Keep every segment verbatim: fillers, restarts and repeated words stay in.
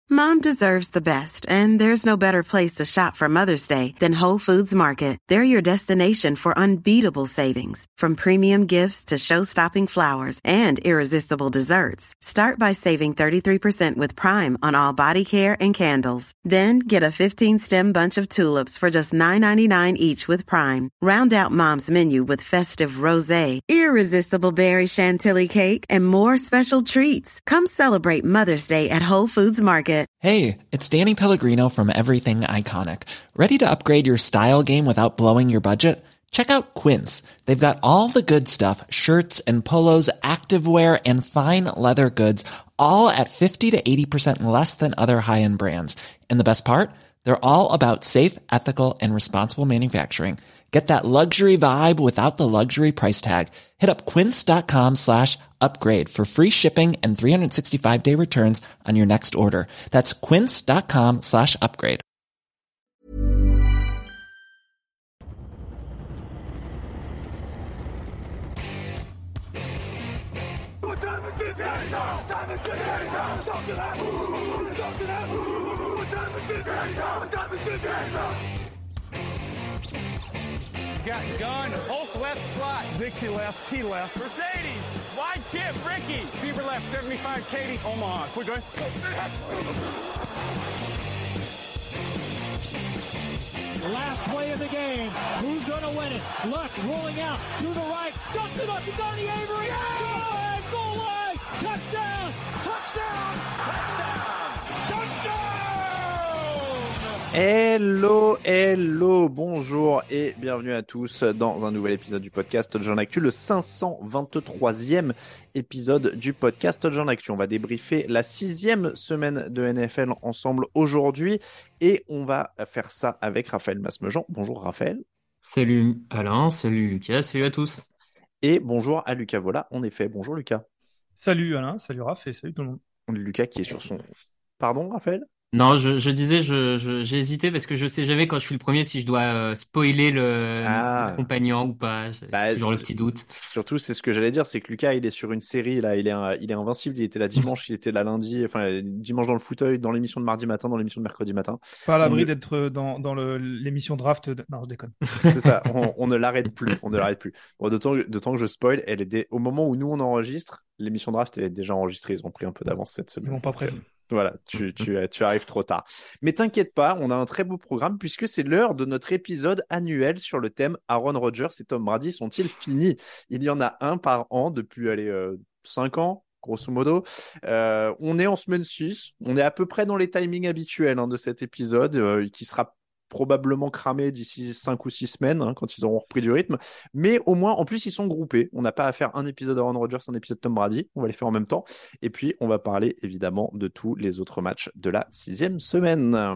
Mom deserves the best, and there's no better place to shop for Mother's Day than Whole Foods Market. They're your destination for unbeatable savings, from premium gifts to show-stopping flowers and irresistible desserts. Start by saving thirty-three percent with Prime on all body care and candles. Then get a fifteen-stem bunch of tulips for just nine ninety-nine each with Prime. Round out Mom's menu with festive rosé, irresistible berry chantilly cake, and more special treats. Come celebrate Mother's Day at Whole Foods Market. Hey, it's Danny Pellegrino from Everything Iconic. Ready to upgrade your style game without blowing your budget? Check out Quince. They've got all the good stuff, shirts and polos, activewear, and fine leather goods, all at fifty to eighty percent less than other high-end brands. And the best part? They're all about safe, ethical, and responsible manufacturing. Get that luxury vibe without the luxury price tag. Hit up quince.com slash upgrade for free shipping and three sixty-five day returns on your next order. That's quince.com slash upgrade. Got gun, Hulk left slot, Dixie left, T left, Mercedes, wide chip, Ricky, Fever left, seventy-five, Katie, Omaha. Quick going. The last play of the game. Who's going to win it? Luck rolling out to the right. Dumps it up to Donnie Avery. Yeah! Goal line. Touchdown. Touchdown. Touchdown. Touchdown. Hello, hello, bonjour et bienvenue à tous dans un nouvel épisode du podcast Touchdown Actu, le cinq cent vingt-troisième épisode du podcast Touchdown Actu. On va débriefer la sixième semaine de N F L ensemble aujourd'hui et on va faire ça avec Raphaël Masmejean. Bonjour Raphaël. Salut Alain, salut Lucas, salut à tous. Et bonjour à Lucas Vola, en effet. Bonjour Lucas. Salut Alain, salut Raph et salut tout le monde. Lucas qui est sur son... Pardon Raphaël ? Non, je, je disais, je, je, j'ai hésité parce que je sais jamais quand je suis le premier si je dois euh, spoiler le Ah. l'accompagnant ou pas. C'est Bah, toujours le petit doute. Surtout, c'est ce que j'allais dire, c'est que Lucas, il est sur une série, là, il est, un- il est invincible, il était là dimanche, il était là lundi, enfin, dimanche dans le fauteuil, dans l'émission de mardi matin, dans l'émission de mercredi matin. Pas à On l'abri ne- d'être dans, dans le, l'émission draft. de- Non, je déconne. C'est ça, on, on ne l'arrête plus, on ne l'arrête plus. Bon, d'autant, d'autant que je spoil, elle est dé- au moment où nous on enregistre, l'émission draft, elle est déjà enregistrée, ils ont pris un peu d'avance cette Ils semaine. m'ont pas prévenu. Voilà, tu, tu, tu arrives trop tard. Mais t'inquiète pas, on a un très beau programme puisque c'est l'heure de notre épisode annuel sur le thème Aaron Rodgers et Tom Brady sont-ils finis? Il y en a un par an depuis, allez, euh, cinq ans, grosso modo. Euh, on est en semaine six, on est à peu près dans les timings habituels hein, de cet épisode euh, qui sera probablement cramé d'ici cinq ou six semaines hein, quand ils auront repris du rythme. Mais au moins, en plus, ils sont groupés. On n'a pas à faire un épisode Aaron Rodgers, un épisode Tom Brady. On va les faire en même temps. Et puis, on va parler évidemment de tous les autres matchs de la sixième semaine.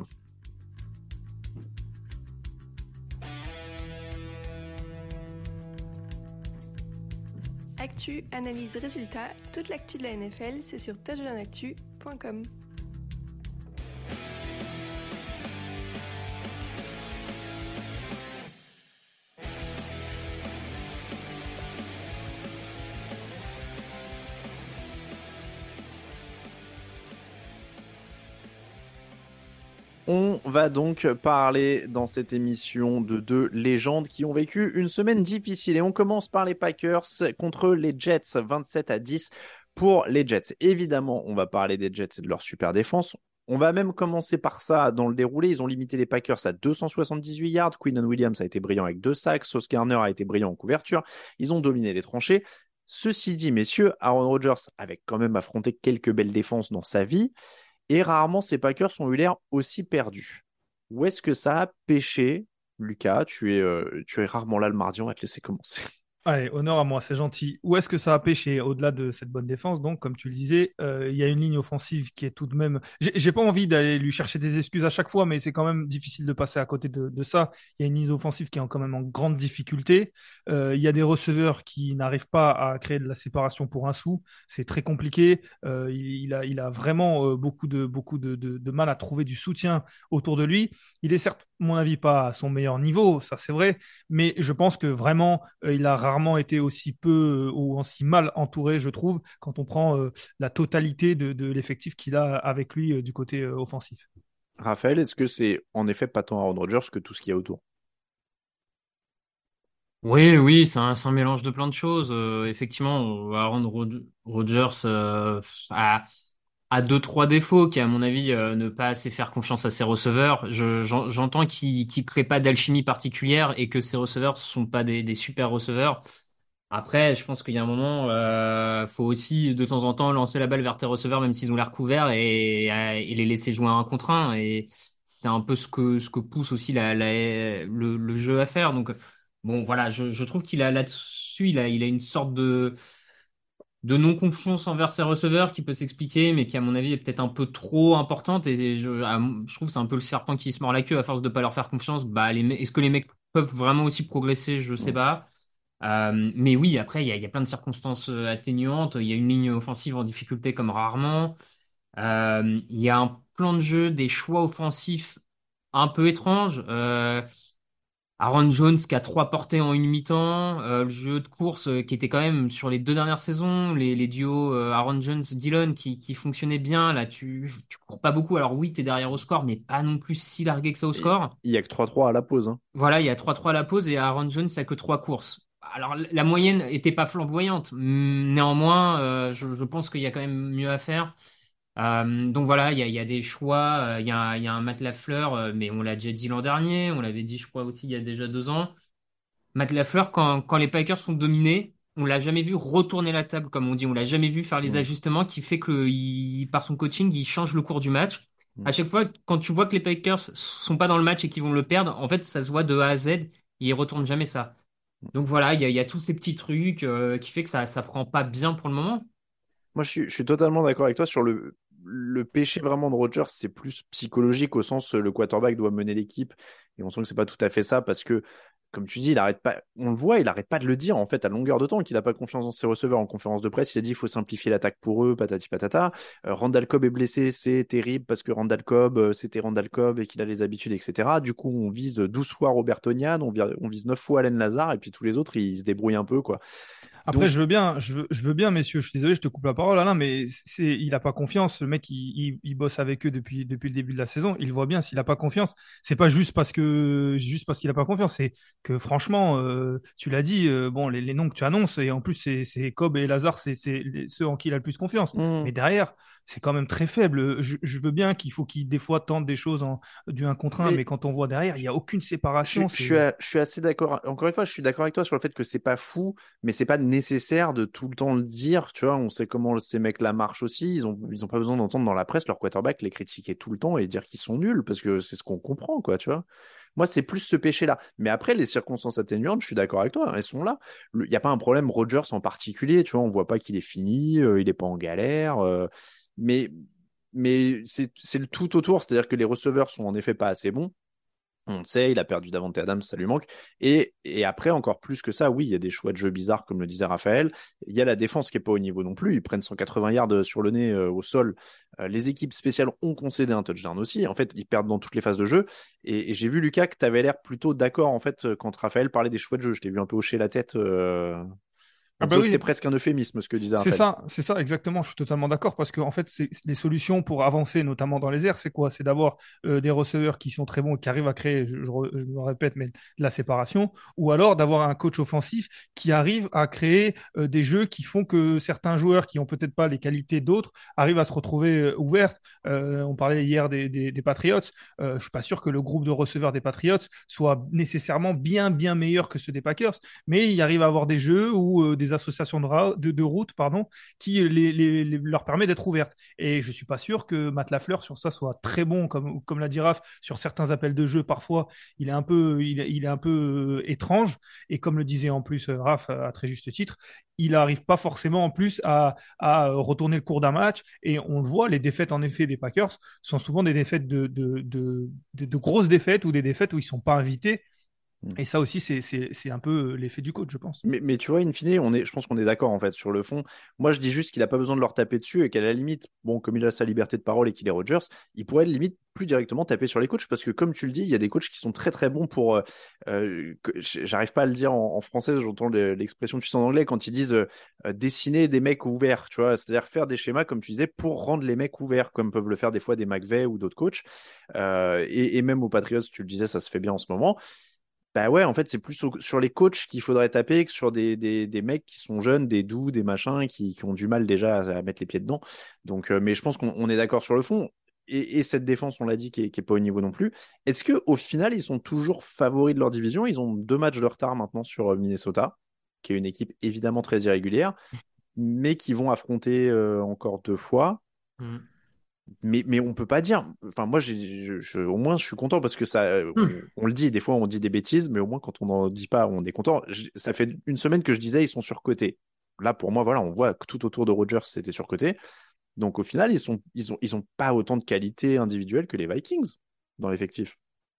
Actu, analyse, résultat, toute l'actu de la N F L, c'est sur touchdown actu point com. On va donc parler dans cette émission de deux légendes qui ont vécu une semaine difficile. Et on commence par les Packers contre les Jets, vingt-sept à dix pour les Jets. Évidemment, on va parler des Jets et de leur super défense. On va même commencer par ça dans le déroulé. Ils ont limité les Packers à deux cent soixante-dix-huit yards. Quinnen Williams a été brillant avec deux sacs. Sauce Gardner a été brillant en couverture. Ils ont dominé les tranchées. Ceci dit, messieurs, Aaron Rodgers avait quand même affronté quelques belles défenses dans sa vie. Et rarement, ces Packers ont eu l'air aussi perdus. Où est-ce que ça a pêché, Lucas? Tu es, euh, tu es rarement là le mardi, on va te laisser commencer. Allez, honneur à moi, c'est gentil. Où est-ce que ça a pêché au-delà de cette bonne défense? Donc, comme tu le disais, euh, il y a une ligne offensive qui est tout de même. J'ai, j'ai pas envie d'aller lui chercher des excuses à chaque fois, mais c'est quand même difficile de passer à côté de, de ça. Il y a une ligne offensive qui est quand même en grande difficulté. Euh, il y a des receveurs qui n'arrivent pas à créer de la séparation pour un sou. C'est très compliqué. Euh, il, il a, il a vraiment euh, beaucoup de, beaucoup de, de, de mal à trouver du soutien autour de lui. Il est certes, à mon avis, pas à son meilleur niveau, ça c'est vrai, mais je pense que vraiment, euh, il a rarement rarement été aussi peu ou aussi mal entouré, je trouve, quand on prend euh, la totalité de, de l'effectif qu'il a avec lui euh, du côté euh, offensif. Raphaël, est-ce que c'est en effet pas tant Aaron Rodgers que tout ce qu'il y a autour? Oui, oui, c'est un, c'est un mélange de plein de choses. Euh, effectivement, Aaron Rod- Rodgers euh, a, a deux, trois défauts qui, à mon avis, euh, ne pas assez faire confiance à ses receveurs. Je, j'en- j'entends qu'il qu'il crée pas d'alchimie particulière et que ses receveurs sont pas des, des super receveurs. Après, je pense qu'il y a un moment, euh, faut aussi de temps en temps lancer la balle vers tes receveurs, même s'ils ont l'air couverts, et, et les laisser jouer un contre un. Et c'est un peu ce que ce que pousse aussi la, la- le, le jeu à faire. Donc bon, voilà, je, je trouve qu'il a là-dessus, il a il a une sorte de de non-confiance envers ses receveurs qui peut s'expliquer, mais qui à mon avis est peut-être un peu trop importante. Et je, à- je trouve que c'est un peu le serpent qui se mord la queue à force de pas leur faire confiance. Bah, les, me- est-ce que les mecs peuvent vraiment aussi progresser? Je sais pas. Euh, mais oui, après, il y a, il y a plein de circonstances euh, atténuantes. Il y a une ligne offensive en difficulté comme rarement. Euh, il y a un plan de jeu, des choix offensifs un peu étranges. Euh, Aaron Jones qui a trois portées en une mi-temps. Euh, le jeu de course euh, qui était quand même sur les deux dernières saisons. Les, les duos euh, Aaron Jones-Dillon qui, qui fonctionnaient bien. Là, tu, tu cours pas beaucoup. Alors oui, t'es derrière au score, mais pas non plus si largué que ça au Et score. il y a que trois trois à la pause, hein. Voilà, il y a trois trois à la pause et Aaron Jones a que trois courses. Alors la moyenne était pas flamboyante, Hum, néanmoins, euh, je, je pense qu'il y a quand même mieux à faire. Euh, donc voilà, il y a, il y a des choix, euh, il y a, il y a un Matt Lafleur, euh, mais on l'a déjà dit l'an dernier, on l'avait dit je crois aussi il y a déjà deux ans. Matt Lafleur, quand, quand les Packers sont dominés, on l'a jamais vu retourner la table, comme on dit, on l'a jamais vu faire les Mm. ajustements qui fait que il, par son coaching, il change le cours du match. À Mm. chaque fois, quand tu vois que les Packers sont pas dans le match et qu'ils vont le perdre, en fait, ça se voit de A à Z, et ils retournent jamais ça. Donc voilà, il y a, il y a tous ces petits trucs euh, qui fait que ça, ça prend pas bien pour le moment. Moi, je suis, je suis totalement d'accord avec toi sur le, le péché vraiment de Rodgers, c'est plus psychologique au sens euh, le quarterback doit mener l'équipe et on sent que c'est pas tout à fait ça parce que, comme tu dis, il arrête pas, on le voit, il arrête pas de le dire en fait à longueur de temps qu'il a pas confiance dans ses receveurs en conférence de presse. Il a dit il faut simplifier l'attaque pour eux, patati patata. Euh, Randall Cobb est blessé, c'est terrible parce que Randall Cobb, euh, c'était Randall Cobb et qu'il a les habitudes, et cetera. Du coup, on vise douze fois Robert Tonyan, on, vi- on vise neuf fois Allen Lazare et puis tous les autres, ils se débrouillent un peu quoi. Après, Donc, je veux bien, je veux, je veux bien, messieurs. Je suis désolé, je te coupe la parole, Alain, mais c'est, il a pas confiance. Le mec, il, il, il bosse avec eux depuis, depuis le début de la saison. Il voit bien s'il a pas confiance. C'est pas juste parce que, juste parce qu'il a pas confiance. C'est que franchement, euh, tu l'as dit, euh, bon, les, les noms que tu annonces, et en plus, c'est, c'est Cobb et Lazare, c'est, c'est les- ceux en qui il a le plus confiance. hmm. Mais derrière, c'est quand même très faible. Je, je veux bien qu'il faut qu'il, des fois, tente des choses en, du un contre un, Mais mais quand on voit derrière, il y a aucune Je, séparation. je suis, C'est, a- je suis assez d'accord. Encore une fois, je suis d'accord avec toi sur le fait que c'est pas fou, mais c'est pas nécessaire de tout le temps le dire. Tu vois, on sait comment ces mecs-là marchent aussi. Ils ont, ils ont pas besoin d'entendre dans la presse leur quarterback les critiquer tout le temps et dire qu'ils sont nuls parce que c'est ce qu'on comprend, quoi. Tu vois. Moi, c'est plus ce péché-là. Mais après, les circonstances atténuantes, je suis d'accord avec toi, hein, elles sont là. Il n'y a pas un problème Rodgers en particulier. Tu vois, on voit pas qu'il est fini, euh, il est pas en galère. euh, mais mais c'est c'est le tout autour. C'est-à-dire que les receveurs sont en effet pas assez bons. On le sait, il a perdu Davante Adams, ça lui manque. Et, et après, encore plus que ça, oui, il y a des choix de jeu bizarres, comme le disait Raphaël. Il y a la défense qui est pas au niveau non plus. Ils prennent cent quatre-vingts yards sur le nez euh, au sol. Euh, les équipes spéciales ont concédé un touchdown aussi. En fait, ils perdent dans toutes les phases de jeu. Et, et j'ai vu, Lucas, que tu avais l'air plutôt d'accord, en fait, quand Raphaël parlait des choix de jeu. Je t'ai vu un peu hocher la tête. Euh... ah On bah dirait que oui. c'était presque un euphémisme, ce que disait C'est Raphaël. ça, c'est ça exactement. Je suis totalement d'accord parce que en fait, c'est les solutions pour avancer, notamment dans les airs, c'est quoi? C'est d'avoir euh, des receveurs qui sont très bons, et qui arrivent à créer, je, je, re- je me répète, mais de la séparation, ou alors d'avoir un coach offensif qui arrive à créer euh, des jeux qui font que certains joueurs qui ont peut-être pas les qualités d'autres arrivent à se retrouver euh, ouverts. Euh, on parlait hier des, des, des Patriots. Euh, je suis pas sûr que le groupe de receveurs des Patriots soit nécessairement bien bien meilleur que ceux des Packers, mais il arrive à avoir des jeux ou euh, des associations de, ra- de, de route pardon, qui les, les, les- leur permet d'être ouvertes. Et je suis pas sûr que Matt Lafleur sur ça soit très bon, comme, comme l'a dit Raph, sur certains appels de jeu parfois, il est un peu, il, est- il est un peu euh, étrange. Et comme le disait en plus euh, Raph à, à très juste titre, il n'arrive pas forcément en plus à, à retourner le cours d'un match. Et on le voit, les défaites en effet des Packers sont souvent des défaites de, de, de, de, de grosses défaites ou des défaites où ils sont pas invités. Et ça aussi, c'est, c'est, c'est un peu l'effet du coach, je pense. Mais, mais tu vois, in fine, on est, je pense qu'on est d'accord en fait sur le fond. Moi, je dis juste qu'il n'a pas besoin de leur taper dessus et qu'à la limite, bon, comme il a sa liberté de parole et qu'il est Rodgers, il pourrait limite plus directement taper sur les coachs parce que comme tu le dis, il y a des coachs qui sont très très bons pour, euh, euh, que- j'arrive pas à le dire en, en français, j'entends le- l'expression tu sais en anglais quand ils disent euh, euh, dessiner des mecs ouverts, tu vois, c'est-à-dire faire des schémas comme tu disais pour rendre les mecs ouverts, comme peuvent le faire des fois des McVay ou d'autres coachs. Euh, et, et même aux Patriots, tu le disais, ça se fait bien en ce moment. Bah ouais, en fait, c'est plus au- sur les coachs qu'il faudrait taper que sur des, des, des mecs qui sont jeunes, des doux, des machins, qui, qui ont du mal déjà à, à mettre les pieds dedans. Donc, euh, mais je pense qu'on on est d'accord sur le fond. Et, et cette défense, on l'a dit, qui est, qui est pas au niveau non plus. Est-ce que au final, ils sont toujours favoris de leur division? Ils ont deux matchs de retard maintenant sur euh, Minnesota, qui est une équipe évidemment très irrégulière, mais qui vont affronter euh, encore deux fois. Mm. Mais, mais on peut pas dire. Enfin, moi, j'ai, je, je- au moins, je suis content parce que ça, euh, on, Mm. on le dit. Des fois, on dit des bêtises, mais au moins, quand on n'en dit pas, on est content. Je- ça fait une semaine que je disais, ils sont surcotés. Là, pour moi, voilà, on voit que tout autour de Rodgers, c'était surcoté. Donc, au final, ils sont, ils ont, ils ont pas autant de qualité individuelle que les Vikings dans l'effectif.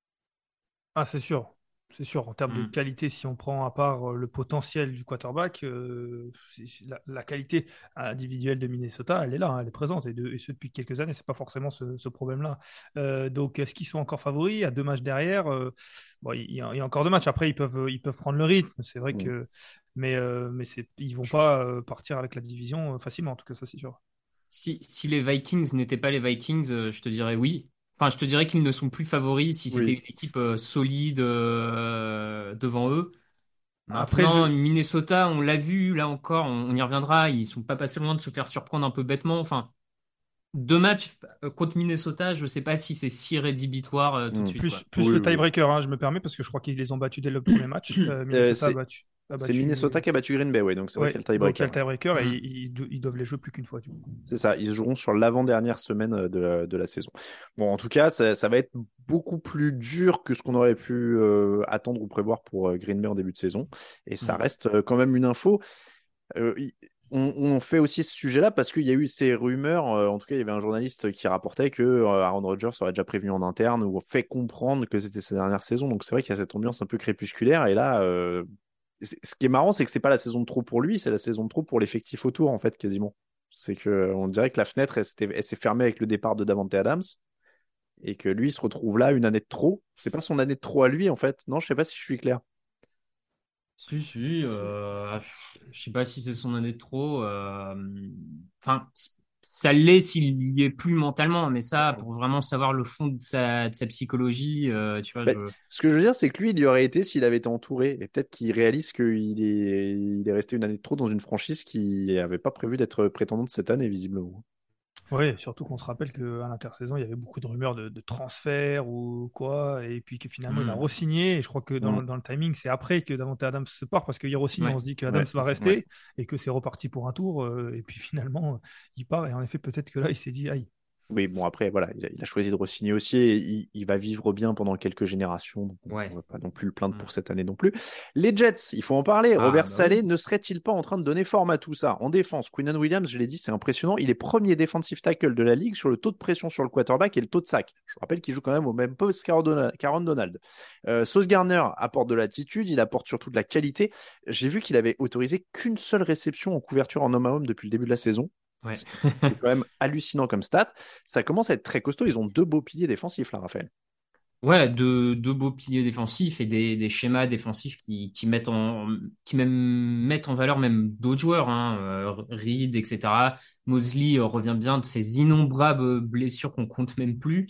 Ah, c'est sûr. C'est sûr. En termes de Mm. qualité, si on prend à part euh, le potentiel du quarterback, euh, c'est- c'est la, la qualité individuelle de Minnesota, elle est là, hein, elle est présente. Et, de, et ce depuis quelques années, c'est pas forcément ce, ce problème-là. Euh, donc, est-ce qu'ils sont encore favoris? Il y a deux matchs derrière. Euh, bon, il y, a, il y a encore deux matchs. Après, ils peuvent, ils peuvent prendre le rythme. C'est vrai Mm. que. Mais, euh, mais c'est, ils vont pas euh, partir avec la division euh, facilement, en tout cas, ça, c'est sûr. Si, si les Vikings n'étaient pas les Vikings, euh, je te dirais oui. Enfin, je te dirais qu'ils ne sont plus favoris si c'était Oui. une équipe euh, solide euh, devant eux. Après, je, Maintenant, Minnesota, on l'a vu, là encore, on, on y reviendra. Ils sont pas passés loin de se faire surprendre un peu bêtement. Enfin, deux matchs euh, contre Minnesota, je sais pas si c'est si rédhibitoire euh, tout de Mm. suite, quoi. plus, plus Oui, le oui. tiebreaker, hein, je me permets, parce que je crois qu'ils les ont battus dès le premier match. Euh, Euh, Minnesota a c'est, battu. A c'est battu Minnesota qui a battu Green Bay, ouais. Donc, c'est vrai qu'il y Ouais, a le donc il y a tiebreaker. le tiebreaker et Mm. ils, ils- ils doivent les jouer plus qu'une fois, du coup. C'est ça, ils joueront sur l'avant-dernière semaine euh, de la, de la saison. Bon, en tout cas, ça, ça va être beaucoup plus dur que ce qu'on aurait pu euh, attendre ou prévoir pour euh, Green Bay en début de saison. Et ça Mm. reste euh, quand même une info. Euh, il- on, on fait aussi ce sujet-là parce qu'il y a eu ces rumeurs. Euh, en tout cas, il y avait un journaliste qui rapportait que euh, Aaron Rodgers aurait déjà prévenu en interne ou fait comprendre que c'était sa dernière saison. Donc c'est vrai qu'il y a cette ambiance un peu crépusculaire. Et là, euh, c'est- ce qui est marrant, c'est que c'est pas la saison de trop pour lui, c'est la saison de trop pour l'effectif autour, en fait, quasiment. C'est que on dirait que la fenêtre, elle, s'était- elle s'est fermée avec le départ de Davante Adams et que lui il se retrouve là une année de trop. C'est pas son année de trop à lui, en fait. Non, je sais pas si je suis clair. Si, si, euh, je sais pas si c'est son année de trop. euh, Enfin, ça l'est s'il y est plus mentalement, mais ça, pour vraiment savoir le fond de sa, de sa psychologie, euh, tu vois, Bah, je. ce que je veux dire, c'est que lui, il y aurait été s'il avait été entouré. Et peut-être qu'il réalise qu'il est... il est resté une année de trop dans une franchise qui n'avait pas prévu d'être prétendante cette année, visiblement. Oui, surtout qu'on se rappelle qu'à l'intersaison, il y avait beaucoup de rumeurs de, de transfert ou quoi, et puis que finalement, il a Hmm. re-signé. Et je crois que dans, Mm. dans le timing, c'est après que Davante Adams se part, parce qu'il y a re-signé, Ouais. on se dit que Ouais, Adams va ouais. rester, et que c'est reparti pour un tour, euh, et puis finalement, il part, et en effet, peut-être que là, il s'est dit, aïe. Oui, bon, après, voilà, il a, il a choisi de re-signer aussi et il, il va vivre bien pendant quelques générations. Donc on ne Ouais. va pas non plus le plaindre Hmm. pour cette année non plus. Les Jets, il faut en parler. Ah, Robert bah Saleh oui. ne serait-il pas en train de donner forme à tout ça? En défense, Quinnen Williams, je l'ai dit, c'est impressionnant. Il est premier defensive tackle de la ligue sur le taux de pression sur le quarterback et le taux de sac. Je vous rappelle qu'il joue quand même au même poste qu'Aaron Donald. Euh, Sauce Gardner apporte de l'attitude, il apporte surtout de la qualité. J'ai vu qu'il avait autorisé qu'une seule réception en couverture en homme à homme depuis le début de la saison. Ouais. C'est c'est quand même hallucinant comme stat. Ça commence à être très costaud. Ils ont deux beaux piliers défensifs, là, Raphaël. Ouais, deux, deux beaux piliers défensifs et des, des schémas défensifs qui, qui mettent en, qui même mettent en valeur même d'autres joueurs, hein, euh, Reed, et cetera. Mosley euh, revient bien de ses innombrables blessures qu'on compte même plus.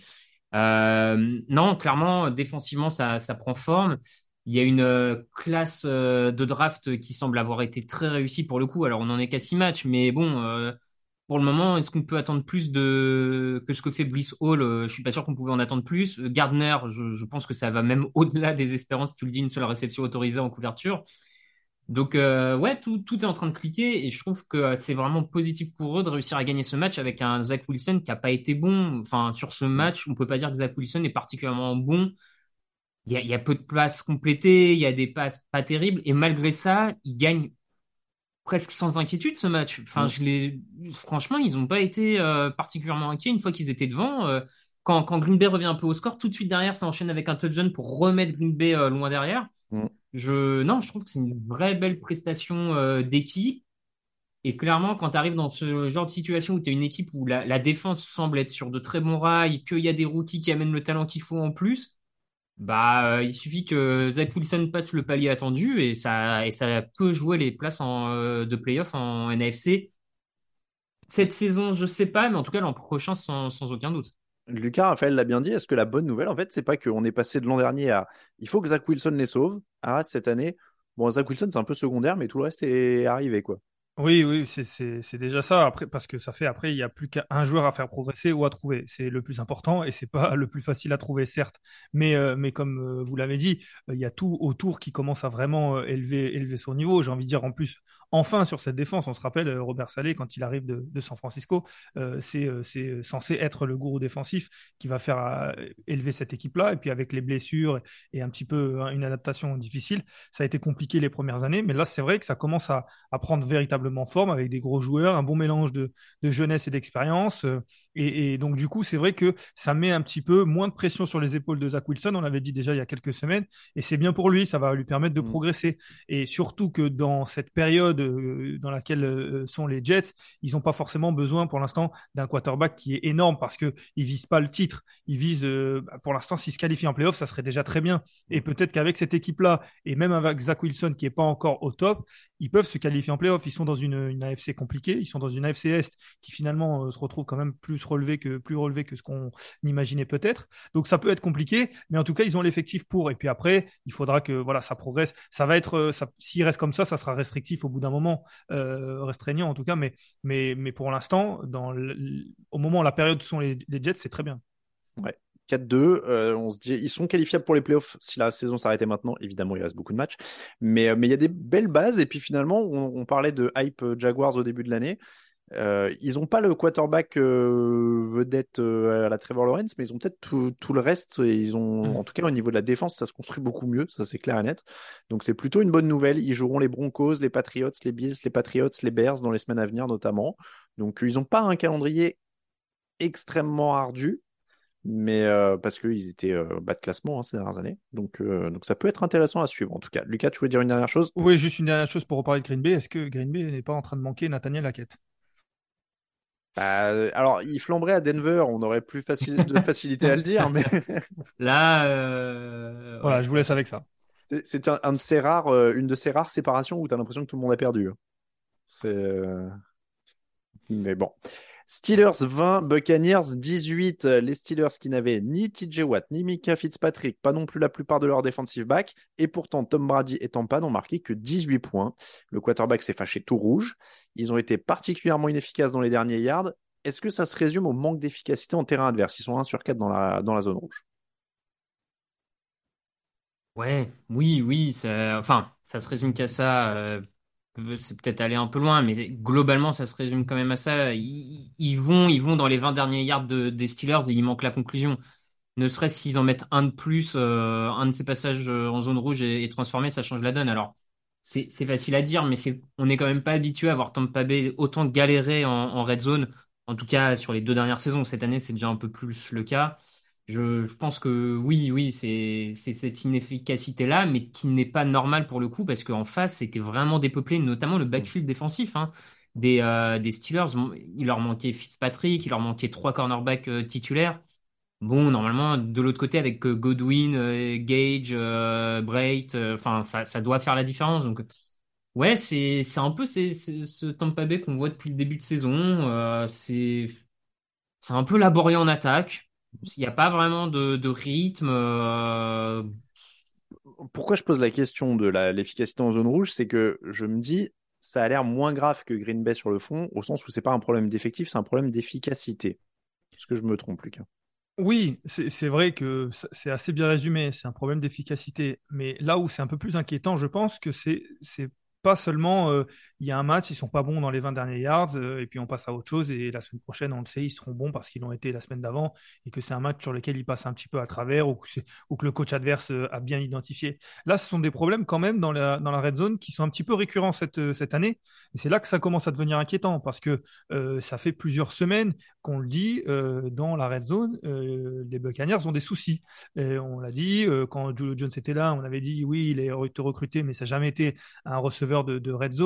Euh, non, clairement, défensivement, ça, ça prend forme. Il y a une euh, classe euh, de draft qui semble avoir été très réussie pour le coup. Alors, on en est qu'à six matchs, mais bon, euh, pour le moment, est-ce qu'on peut attendre plus de que ce que fait Bliss Hall? Euh, je suis pas sûr qu'on pouvait en attendre plus. Euh, Gardner, je, je pense que ça va même au-delà des espérances. Tu le dis, une seule réception autorisée en couverture. Donc euh, ouais, tout, tout est en train de cliquer et je trouve que euh, c'est vraiment positif pour eux de réussir à gagner ce match avec un Zach Wilson qui a pas été bon. Enfin, sur ce match, on peut pas dire que Zach Wilson est particulièrement bon. Il y a, il y a peu de passes complétées, il y a des passes pas terribles et malgré ça, il gagne presque sans inquiétude ce match. Enfin, Mm. je l'ai, franchement, ils n'ont pas été euh, particulièrement inquiets une fois qu'ils étaient devant. Euh, quand, quand Green Bay revient un peu au score, tout de suite derrière, ça enchaîne avec un touchdown pour remettre Green Bay euh, loin derrière. Mm. Je, non, je trouve que c'est une vraie belle prestation euh, d'équipe. Et clairement, quand tu arrives dans ce genre de situation où tu as une équipe où la, la défense semble être sur de très bons rails, qu'il y a des rookies qui amènent le talent qu'il faut en plus, bah, euh, il suffit que Zach Wilson passe le palier attendu et ça, et ça peut jouer les places en, euh, de playoff en N F C. Cette saison, je sais pas, mais en tout cas l'an prochain, sans, sans aucun doute. Lucas, Raphaël l'a bien dit, est-ce que la bonne nouvelle, en fait, c'est pas qu'on est passé de l'an dernier à il faut que Zach Wilson les sauve, à cette année, bon, Zach Wilson, c'est un peu secondaire, mais tout le reste est arrivé, quoi. Oui, oui, c'est c'est c'est déjà ça. Après, parce que ça fait après, il y a plus qu'un joueur à faire progresser ou à trouver. C'est le plus important et c'est pas le plus facile à trouver, certes. Mais euh, mais comme euh, vous l'avez dit, euh, il y a tout autour qui commence à vraiment euh, élever élever son niveau. J'ai envie de dire en plus, enfin sur cette défense, on se rappelle euh, Robert Saleh quand il arrive de, de San Francisco, euh, c'est euh, c'est censé être le gourou défensif qui va faire euh, élever cette équipe-là. Et puis avec les blessures et un petit peu hein, une adaptation difficile, ça a été compliqué les premières années. Mais là, c'est vrai que ça commence à à prendre véritablement forme avec des gros joueurs, un bon mélange de, de jeunesse et d'expérience. Euh, et, et, donc, du coup, c'est vrai que ça met un petit peu moins de pression sur les épaules de Zach Wilson. On l'avait dit déjà il y a quelques semaines. Et c'est bien pour lui. Ça va lui permettre de Mm. progresser. Et surtout que dans cette période euh, dans laquelle euh, sont les Jets, ils n'ont pas forcément besoin pour l'instant d'un quarterback qui est énorme parce qu'ils ne visent pas le titre. Ils visent, euh, pour l'instant, s'ils se qualifient en playoff, ça serait déjà très bien. Et peut-être qu'avec cette équipe-là, et même avec Zach Wilson qui n'est pas encore au top, ils peuvent se qualifier en playoff. Ils sont dans une, une A F C compliquée. Ils sont dans une A F C Est qui finalement euh, se retrouve quand même plus relevé que, plus relevé que ce qu'on imaginait peut-être. Donc ça peut être compliqué, mais en tout cas, ils ont l'effectif pour. Et puis après, il faudra que voilà, ça progresse. Ça va être, euh, ça, s'il reste comme ça, ça sera restrictif au bout d'un moment, euh, restreignant en tout cas. Mais, mais, mais pour l'instant, dans le, au moment où la période sont les, les Jets, c'est très bien. Ouais. quatre deux, euh, on se dit, ils sont qualifiables pour les playoffs si la saison s'arrêtait maintenant. Évidemment, il reste beaucoup de matchs, mais euh, mais il y a des belles bases. Et puis finalement, on, on parlait de hype euh, Jaguars au début de l'année. Euh, ils n'ont pas le quarterback euh, vedette euh, à la Trevor Lawrence, mais ils ont peut-être tout, tout le reste. Et ils ont, en tout cas, au niveau de la défense, ça se construit beaucoup mieux. Ça, c'est clair et net. Donc, c'est plutôt une bonne nouvelle. Ils joueront les Broncos, les Patriots, les Bills, les Patriots, les Bears dans les semaines à venir, notamment. Donc, ils n'ont pas un calendrier extrêmement ardu, mais euh, parce qu'ils étaient euh, bas de classement hein, ces dernières années. Donc, euh, donc, ça peut être intéressant à suivre. En tout cas, Lucas, tu voulais dire une dernière chose? Oui, juste une dernière chose pour reparler de Green Bay. Est-ce que Green Bay n'est pas en train de manquer Nathaniel Hackett? Bah, euh, alors, il flamberait à Denver, on aurait plus facile, de facilité à le dire, mais Là, euh, Voilà, ouais. je vous laisse avec ça. c'est c'est un, un de ces rares, euh, une de ces rares séparations où tu as l'impression que tout le monde a perdu. Hein. C'est, euh, Mais bon. Steelers vingt, Buccaneers dix-huit. Les Steelers qui n'avaient ni T J Watt, ni Micah Fitzpatrick, pas non plus la plupart de leurs defensive backs. Et pourtant, Tom Brady et Tampa n'ont marqué que dix-huit points. Le quarterback s'est fâché tout rouge. Ils ont été particulièrement inefficaces dans les derniers yards. Est-ce que ça se résume au manque d'efficacité en terrain adverse? Ils sont un sur quatre dans la, dans la zone rouge. Ouais, oui, oui, ça, enfin, ça se résume qu'à ça. euh, c'est peut-être aller un peu loin, mais globalement, ça se résume quand même à ça. Ils, ils vont, ils vont dans les vingt derniers yards de- des Steelers et il manque la conclusion. Ne serait-ce s'ils en mettent un de plus, euh, un de ces passages euh, en zone rouge et, et transformé, ça change la donne. Alors, c'est, c'est facile à dire, mais c'est, on n'est quand même pas habitué à voir Tampa Bay autant galérer en, en red zone. En tout cas, sur les deux dernières saisons. Cette année, c'est déjà un peu plus le cas. Je, je pense que oui, oui, c'est c'est cette inefficacité-là, mais qui n'est pas normale pour le coup, parce qu'en face, c'était vraiment dépeuplé, notamment le backfield défensif hein, des, euh, des Steelers. Il leur manquait Fitzpatrick, il leur manquait trois cornerbacks euh, titulaires. Bon, normalement, de l'autre côté, avec euh, Godwin, euh, Gage, euh, Brait, euh, enfin, ça, ça doit faire la différence. Donc, ouais, c'est c'est un peu c'est, c'est ce Tampa Bay qu'on voit depuis le début de saison. Euh, c'est c'est un peu laborieux en attaque. Il n'y a pas vraiment de, de rythme. euh, Pourquoi je pose la question de la- l'efficacité en zone rouge, c'est que je me dis, ça a l'air moins grave que Green Bay sur le fond, au sens où c'est pas un problème d'effectif, c'est un problème d'efficacité. Est-ce que je me trompe, Lucas? Oui, c'est c'est vrai que ça- c'est assez bien résumé, c'est un problème d'efficacité. Mais là où c'est un peu plus inquiétant, je pense que c'est c'est pas seulement euh, il y a un match, ils sont pas bons dans les vingt derniers yards, euh, et puis on passe à autre chose, et la semaine prochaine, on le sait, ils seront bons parce qu'ils l'ont été la semaine d'avant, et que c'est un match sur lequel ils passent un petit peu à travers, ou que, c'est- ou que le coach adverse euh, a bien identifié. Là, ce sont des problèmes quand même dans la, dans la red zone qui sont un petit peu récurrents cette, euh, cette année, et c'est là que ça commence à devenir inquiétant, parce que euh, ça fait plusieurs semaines qu'on le dit, euh, dans la red zone, euh, les Buccaneers ont des soucis. Et on l'a dit, euh, quand Julio Jones était là, on avait dit oui, il est été recruté, mais ça n'a jamais été un receveur de, de red zone. Euh,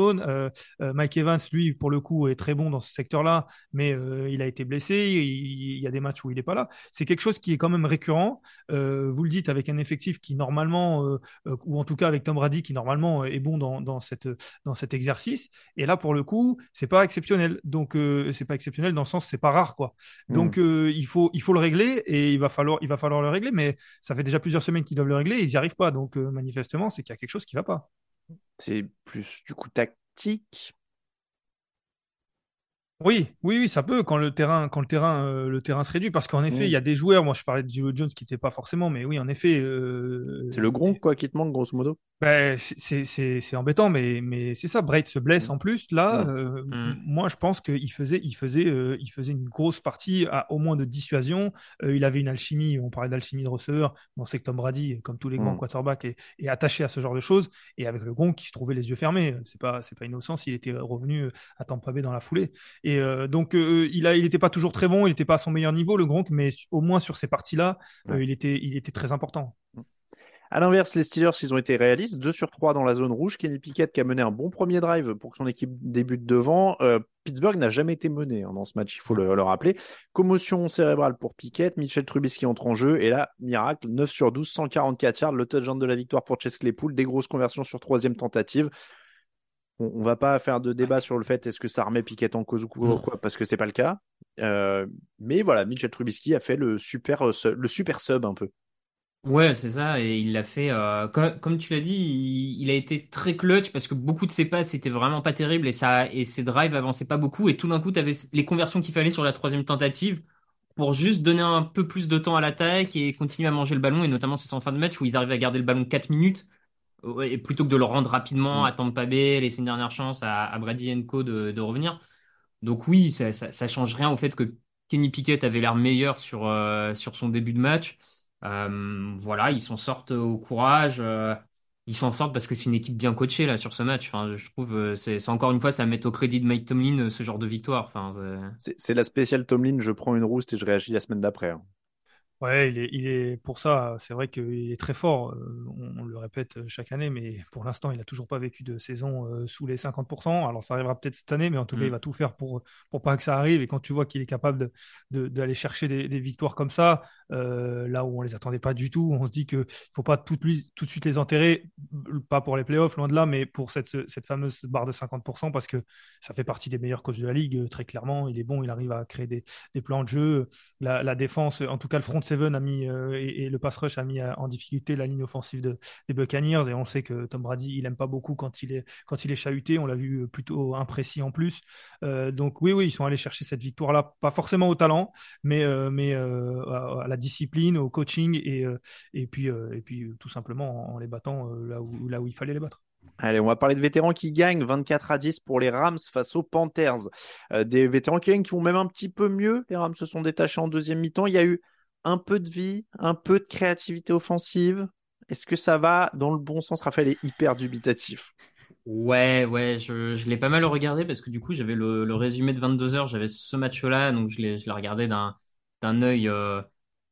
Euh, euh, Mike Evans, lui, pour le coup, est très bon dans ce secteur-là, mais euh, il a été blessé. Il, il y a des matchs où il n'est pas là. C'est quelque chose qui est quand même récurrent. Euh, vous le dites avec un effectif qui normalement, euh, euh, ou en tout cas avec Tom Brady qui normalement est bon dans, dans cette dans cet exercice. Et là, pour le coup, c'est pas exceptionnel. Donc, euh, c'est pas exceptionnel dans le sens, c'est pas rare, quoi. Mm. Donc, euh, il faut il faut le régler et il va falloir il va falloir le régler. Mais ça fait déjà plusieurs semaines qu'ils doivent le régler et ils n'y arrivent pas. Donc, euh, manifestement, c'est qu'il y a quelque chose qui va pas. C'est plus du coup tactique. Oui, oui, oui, ça peut quand le terrain, quand le terrain, euh, le terrain se réduit, parce qu'en effet, il Mm. y a des joueurs. Moi, je parlais de Gio Jones qui n'était pas forcément, mais oui, en effet, euh, C'est le Gronk quoi qui te manque grosso modo. ben, c'est c'est c'est embêtant, mais mais c'est ça. Braid se blesse Mm. en plus. Là, Mm. euh, Hmm. moi, je pense qu'il faisait il faisait euh, il faisait une grosse partie à, au moins de dissuasion. Euh, il avait une alchimie. On parlait d'alchimie de receveur. On sait que Tom Brady, comme tous les grands Mm. quarterbacks, est, est attaché à ce genre de choses. Et avec le Gronk qui se trouvait les yeux fermés, c'est pas c'est pas innocent. Il était revenu à Tampa Bay dans la foulée. Et euh, donc euh, il a il était pas toujours très bon. Il était pas à son meilleur niveau le Gronk, mais au moins sur ces parties-là, Ouais. euh, il était il était très important. À l'inverse, les Steelers, ils ont été réalistes, deux sur trois dans la zone rouge. Kenny Pickett qui a mené un bon premier drive pour que son équipe débute devant. Euh, Pittsburgh n'a jamais été mené hein, dans ce match, il faut le, le rappeler. Commotion cérébrale pour Pickett, Mitchell Trubisky entre en jeu. Et là, miracle, neuf sur douze, cent quarante-quatre yards, le touchdown de la victoire pour Chase Claypool, des grosses conversions sur troisième tentative. On, on va pas faire de débat sur le fait est-ce que ça remet Pickett en cause ou quoi, Non. quoi, parce que c'est pas le cas. Euh, mais voilà, Mitchell Trubisky a fait le super, euh, su- le super sub un peu. Ouais, c'est ça, et il l'a fait, euh, comme, comme tu l'as dit, il, il a été très clutch parce que beaucoup de ses passes étaient vraiment pas terribles et, ça, et ses drives avançaient pas beaucoup et tout d'un coup, tu avais les conversions qu'il fallait sur la troisième tentative pour juste donner un peu plus de temps à l'attaque et continuer à manger le ballon, et notamment c'est en fin de match où ils arrivent à garder le ballon quatre minutes, ouais, et plutôt que de le rendre rapidement Mm. à Tampa Bay, laisser une dernière chance à, à Brady and Co de, de revenir. Donc oui, ça, ça, ça change rien au fait que Kenny Pickett avait l'air meilleur sur, euh, sur son début de match. Euh, voilà, ils s'en sortent au courage. Euh, ils s'en sortent parce que c'est une équipe bien coachée là sur ce match. Enfin, je trouve euh, c'est c'est encore une fois ça met au crédit de Mike Tomlin euh, ce genre de victoire. Enfin, c'est- C'est c'est la spéciale Tomlin, je prends une rouste et je réagis la semaine d'après. Hein. Ouais, il est, il est pour ça, c'est vrai qu'il est très fort. euh, on, on le répète chaque année, mais pour l'instant, il n'a toujours pas vécu de saison euh, sous les cinquante pour cent. Alors, ça arrivera peut-être cette année, mais en tout cas, il Hmm. va tout faire pour pour pas que ça arrive. Et quand tu vois qu'il est capable de, de- d'aller chercher des, des victoires comme ça, euh, là où on les attendait pas du tout, on se dit que il faut pas tout, lui- tout de suite les enterrer, pas pour les playoffs, loin de là, mais pour cette cette fameuse barre de cinquante pour cent, parce que ça fait partie des meilleurs coachs de la ligue. euh, Très clairement, il est bon, il arrive à créer des des plans de jeu. La, la défense, en tout cas le front seven a mis euh, et, et le pass rush a mis euh, en difficulté la ligne offensive de, des Buccaneers, et on sait que Tom Brady il aime pas beaucoup quand il est quand il est chahuté. On l'a vu plutôt imprécis en plus. Euh, donc oui oui ils sont allés chercher cette victoire là, pas forcément au talent, mais euh, mais euh, à, à la discipline, au coaching et euh, et puis euh, et puis euh, tout simplement en, en les battant euh, là où là où il fallait les battre. Allez, on va parler de vétérans qui gagnent vingt-quatre à dix pour les Rams face aux Panthers. Euh, des vétérans qui gagnent, qui vont même un petit peu mieux. Les Rams se sont détachés en deuxième mi-temps. Il y a eu un peu de vie, un peu de créativité offensive. Est-ce que ça va dans le bon sens? Raphaël est hyper dubitatif. Ouais, ouais, je, je l'ai pas mal regardé parce que du coup j'avais le, le résumé de vingt-deux heures, j'avais ce match-là, donc je l'ai je l'ai regardé d'un d'un œil. euh,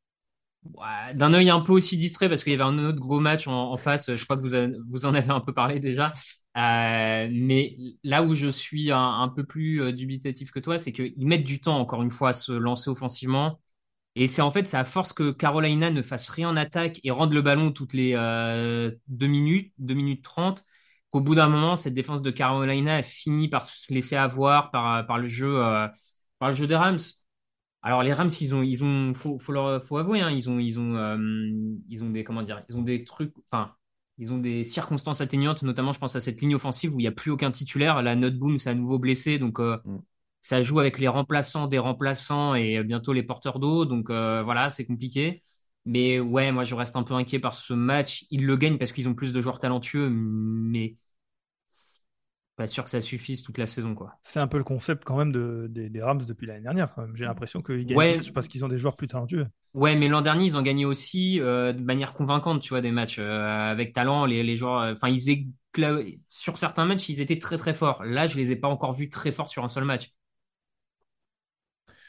Ouais, d'un œil un peu aussi distrait parce qu'il y avait un autre gros match en, en face. Je crois que vous, a- vous en avez un peu parlé déjà. Euh, mais là où je suis un, un peu plus euh, dubitatif que toi, c'est qu'ils mettent du temps, encore une fois, à se lancer offensivement. Et c'est en fait, c'est à force que Carolina ne fasse rien en attaque et rende le ballon toutes les euh, deux minutes, deux minutes trente, qu'au bout d'un moment, cette défense de Carolina finit par se laisser avoir par, par le jeu, euh, par le jeu des Rams. Alors les Rams, ils ont, ils ont, faut, faut leur, faut avouer, hein, ils ont, ils ont, euh, ils ont des, comment dire, ils ont des trucs, enfin, ils ont des circonstances atténuantes, notamment, je pense à cette ligne offensive où il n'y a plus aucun titulaire. La Note Boom, c'est à nouveau blessé, donc euh, Mm. ça joue avec les remplaçants des remplaçants et bientôt les porteurs d'eau, donc euh, voilà, c'est compliqué. Mais ouais, moi je reste un peu inquiet par ce match. Ils le gagnent parce qu'ils ont plus de joueurs talentueux, mais c'est pas sûr que ça suffise toute la saison, quoi. C'est un peu le concept quand même de, des, des Rams depuis l'année dernière quand même. J'ai l'impression qu'ils gagnent des Ouais, matchs parce qu'ils ont des joueurs plus talentueux. Ouais, mais l'an dernier, ils ont gagné aussi euh, de manière convaincante, tu vois, des matchs euh, avec talent. Les, les joueurs, euh, enfin, ils écla- sur certains matchs, ils étaient très très forts. Là, je les ai pas encore vus très forts sur un seul match.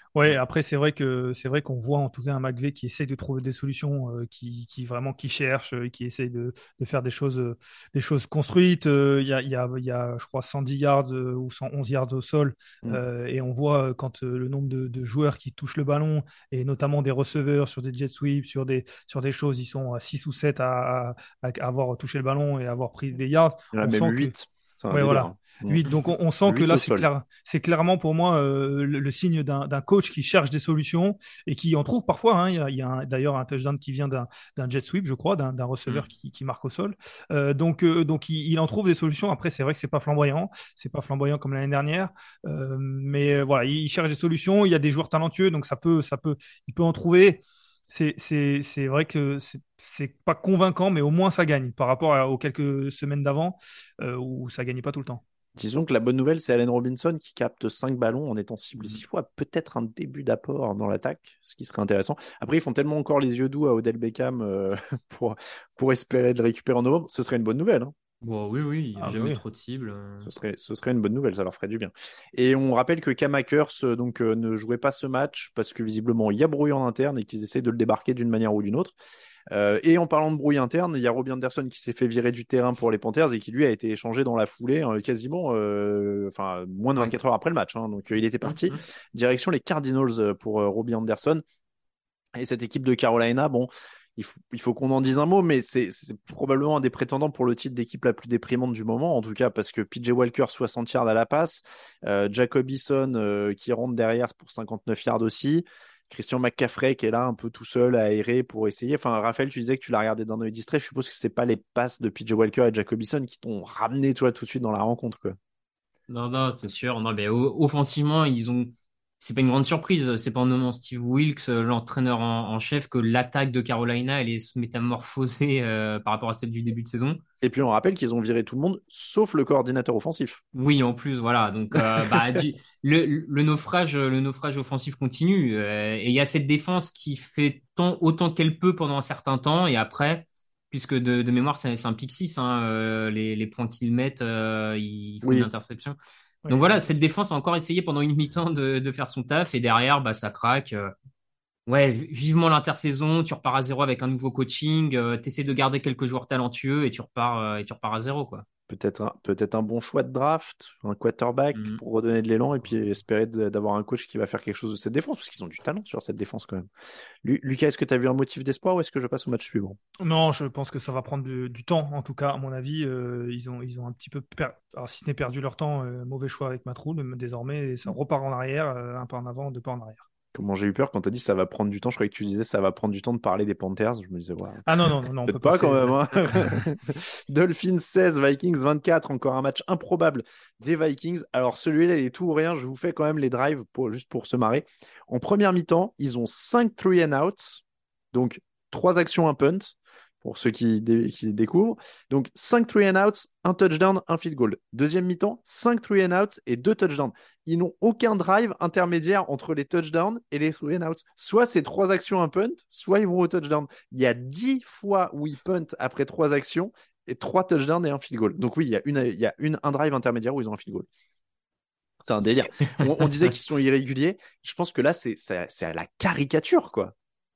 Ouais, après c'est vrai que c'est vrai qu'on voit en tout cas un McVay qui essaye de trouver des solutions, euh, qui, qui vraiment qui cherche, euh, qui essaye de, de faire des choses, euh, des choses construites. Euh, Il y a, il y a, il y a, je crois, cent dix yards euh, ou cent onze yards au sol, Mm. euh, et on voit euh, quand euh, le nombre de, de joueurs qui touchent le ballon et notamment des receveurs sur des jet sweeps, sur des sur des choses, ils sont à six ou sept à, à, à avoir touché le ballon et avoir pris des yards. Il y en a On même sent que huit. C'est un ouais, délire, voilà. hein. Mm. Huit. Donc, on, on sent que huit là, au c'est sol. clair, c'est clairement pour moi euh, le, le signe d'un, d'un coach qui cherche des solutions et qui en trouve parfois. Hein. Il y a, il y a un- d'ailleurs un touchdown qui vient d'un, d'un jet sweep, je crois, d'un, d'un receveur Mm. qui, qui marque au sol. Euh, donc, euh, donc il, il en trouve des solutions. Après, c'est vrai que c'est pas flamboyant, c'est pas flamboyant comme l'année dernière, euh, mais euh, voilà, il cherche des solutions. Il y a des joueurs talentueux, donc ça peut, ça peut, il peut en trouver. C'est, c'est, c'est vrai que c'est, c'est pas convaincant, mais au moins ça gagne par rapport à- aux quelques semaines d'avant euh, où ça gagnait pas tout le temps. Disons que la bonne nouvelle, c'est Allen Robinson qui capte cinq ballons en étant ciblé Mm. six fois. Peut-être un début d'apport dans l'attaque, ce qui serait intéressant. Après, ils font tellement encore les yeux doux à Odell Beckham euh, pour, pour espérer de le récupérer en novembre. Ce serait une bonne nouvelle, hein. Bon, oui, oui, il n'y a Ah bah jamais oui. trop de cibles. euh. Ce serait, ce serait une bonne nouvelle, ça leur ferait du bien. Et on rappelle que Cam Akers euh, donc, euh, ne jouait pas ce match parce que visiblement il y a brouille en interne et qu'ils essaient de le débarquer d'une manière ou d'une autre. Euh, et en parlant de brouille interne, il y a Robbie Anderson qui s'est fait virer du terrain pour les Panthers et qui lui a été échangé dans la foulée, euh, quasiment, euh, enfin moins de Ouais. vingt-quatre heures après le match, hein. Donc euh, il était Mm, parti. mm. Direction les Cardinals euh, pour euh, Robbie Anderson. Et cette équipe de Carolina, bon, il faut, il faut qu'on en dise un mot, mais c'est c'est probablement un des prétendants pour le titre d'équipe la plus déprimante du moment, en tout cas, parce que P J Walker, soixante yards à la passe, euh, Jacob Eason euh, qui rentre derrière pour cinquante-neuf yards aussi, Christian McCaffrey qui est là un peu tout seul à aérer pour essayer. Enfin, Raphaël, tu disais que tu l'as regardé d'un œil distrait. Je suppose que c'est pas les passes de P J Walker et Jacob Eason qui t'ont ramené, toi, tout de suite dans la rencontre, quoi. Non, non, c'est sûr. Non, mais o- offensivement, ils ont. C'est pas une grande surprise. C'est pas en nommant Steve Wilkes, euh, l'entraîneur en, en chef, que l'attaque de Carolina elle est se métamorphosée euh, par rapport à celle du début de saison. Et puis on rappelle qu'ils ont viré tout le monde, sauf le coordinateur offensif. Oui, en plus, voilà. Donc, euh, bah, du- le, le naufrage, le naufrage offensif continue. euh, et il y a cette défense qui fait tant, autant qu'elle peut pendant un certain temps. Et après, puisque de, de mémoire, c'est c'est un pick six, hein, euh, les, les points qu'ils mettent, euh, ils font une Oui, interception. Ouais, Donc il fait voilà, une cette question. défense a encore essayé pendant une mi-temps de, de faire son taf. Et derrière, bah, ça craque. euh. Ouais, vivement l'intersaison. Tu repars à zéro avec un nouveau coaching. Euh, t'essaies de garder quelques joueurs talentueux et tu repars, euh, et tu repars à zéro, quoi. peut-être un, peut-être un bon choix de draft, un quarterback Mhm. pour redonner de l'élan et puis espérer de- d'avoir un coach qui va faire quelque chose de cette défense, parce qu'ils ont du talent sur cette défense quand même. Lu- Lucas, est-ce que tu as vu un motif d'espoir ou est-ce que je passe au match suivant? Non, je pense que ça va prendre du, du temps, en tout cas, à mon avis. Euh, ils ont, ils ont un petit peu, per... Alors, si ce n'est perdu leur temps, euh, mauvais choix avec Matroul, mais désormais, ça repart en arrière, euh, un pas en avant, deux pas en arrière. Comment j'ai eu peur quand tu as dit ça va prendre du temps, je croyais que tu disais ça va prendre du temps de parler des Panthers. Je me disais, ouais, Ah non, non, non, non, on peut peut-être pas passer. quand même, euh, hein. Dolphins seize, Vikings vingt-quatre, encore un match improbable des Vikings. Alors celui-là, il est tout ou rien. Je vous fais quand même les drives pour, juste pour se marrer. En première mi-temps, ils ont cinq three and outs, donc trois actions, un punt, pour ceux qui, dé- qui découvrent. Donc cinq three and outs, un touchdown, un field goal. Deuxième mi-temps, cinq three and outs et deux touchdowns. Ils n'ont aucun drive intermédiaire entre les touchdowns et les three and outs. Soit c'est trois actions, un punt, soit ils vont au touchdown. Il y a dix fois où ils puntent après trois actions et trois touchdowns et un field goal. Donc oui, il y a, une, il y a une, un drive intermédiaire où ils ont un field goal. C'est un délire. On, on disait qu'ils sont irréguliers. Je pense que là, c'est, c'est, c'est à la caricature, quoi.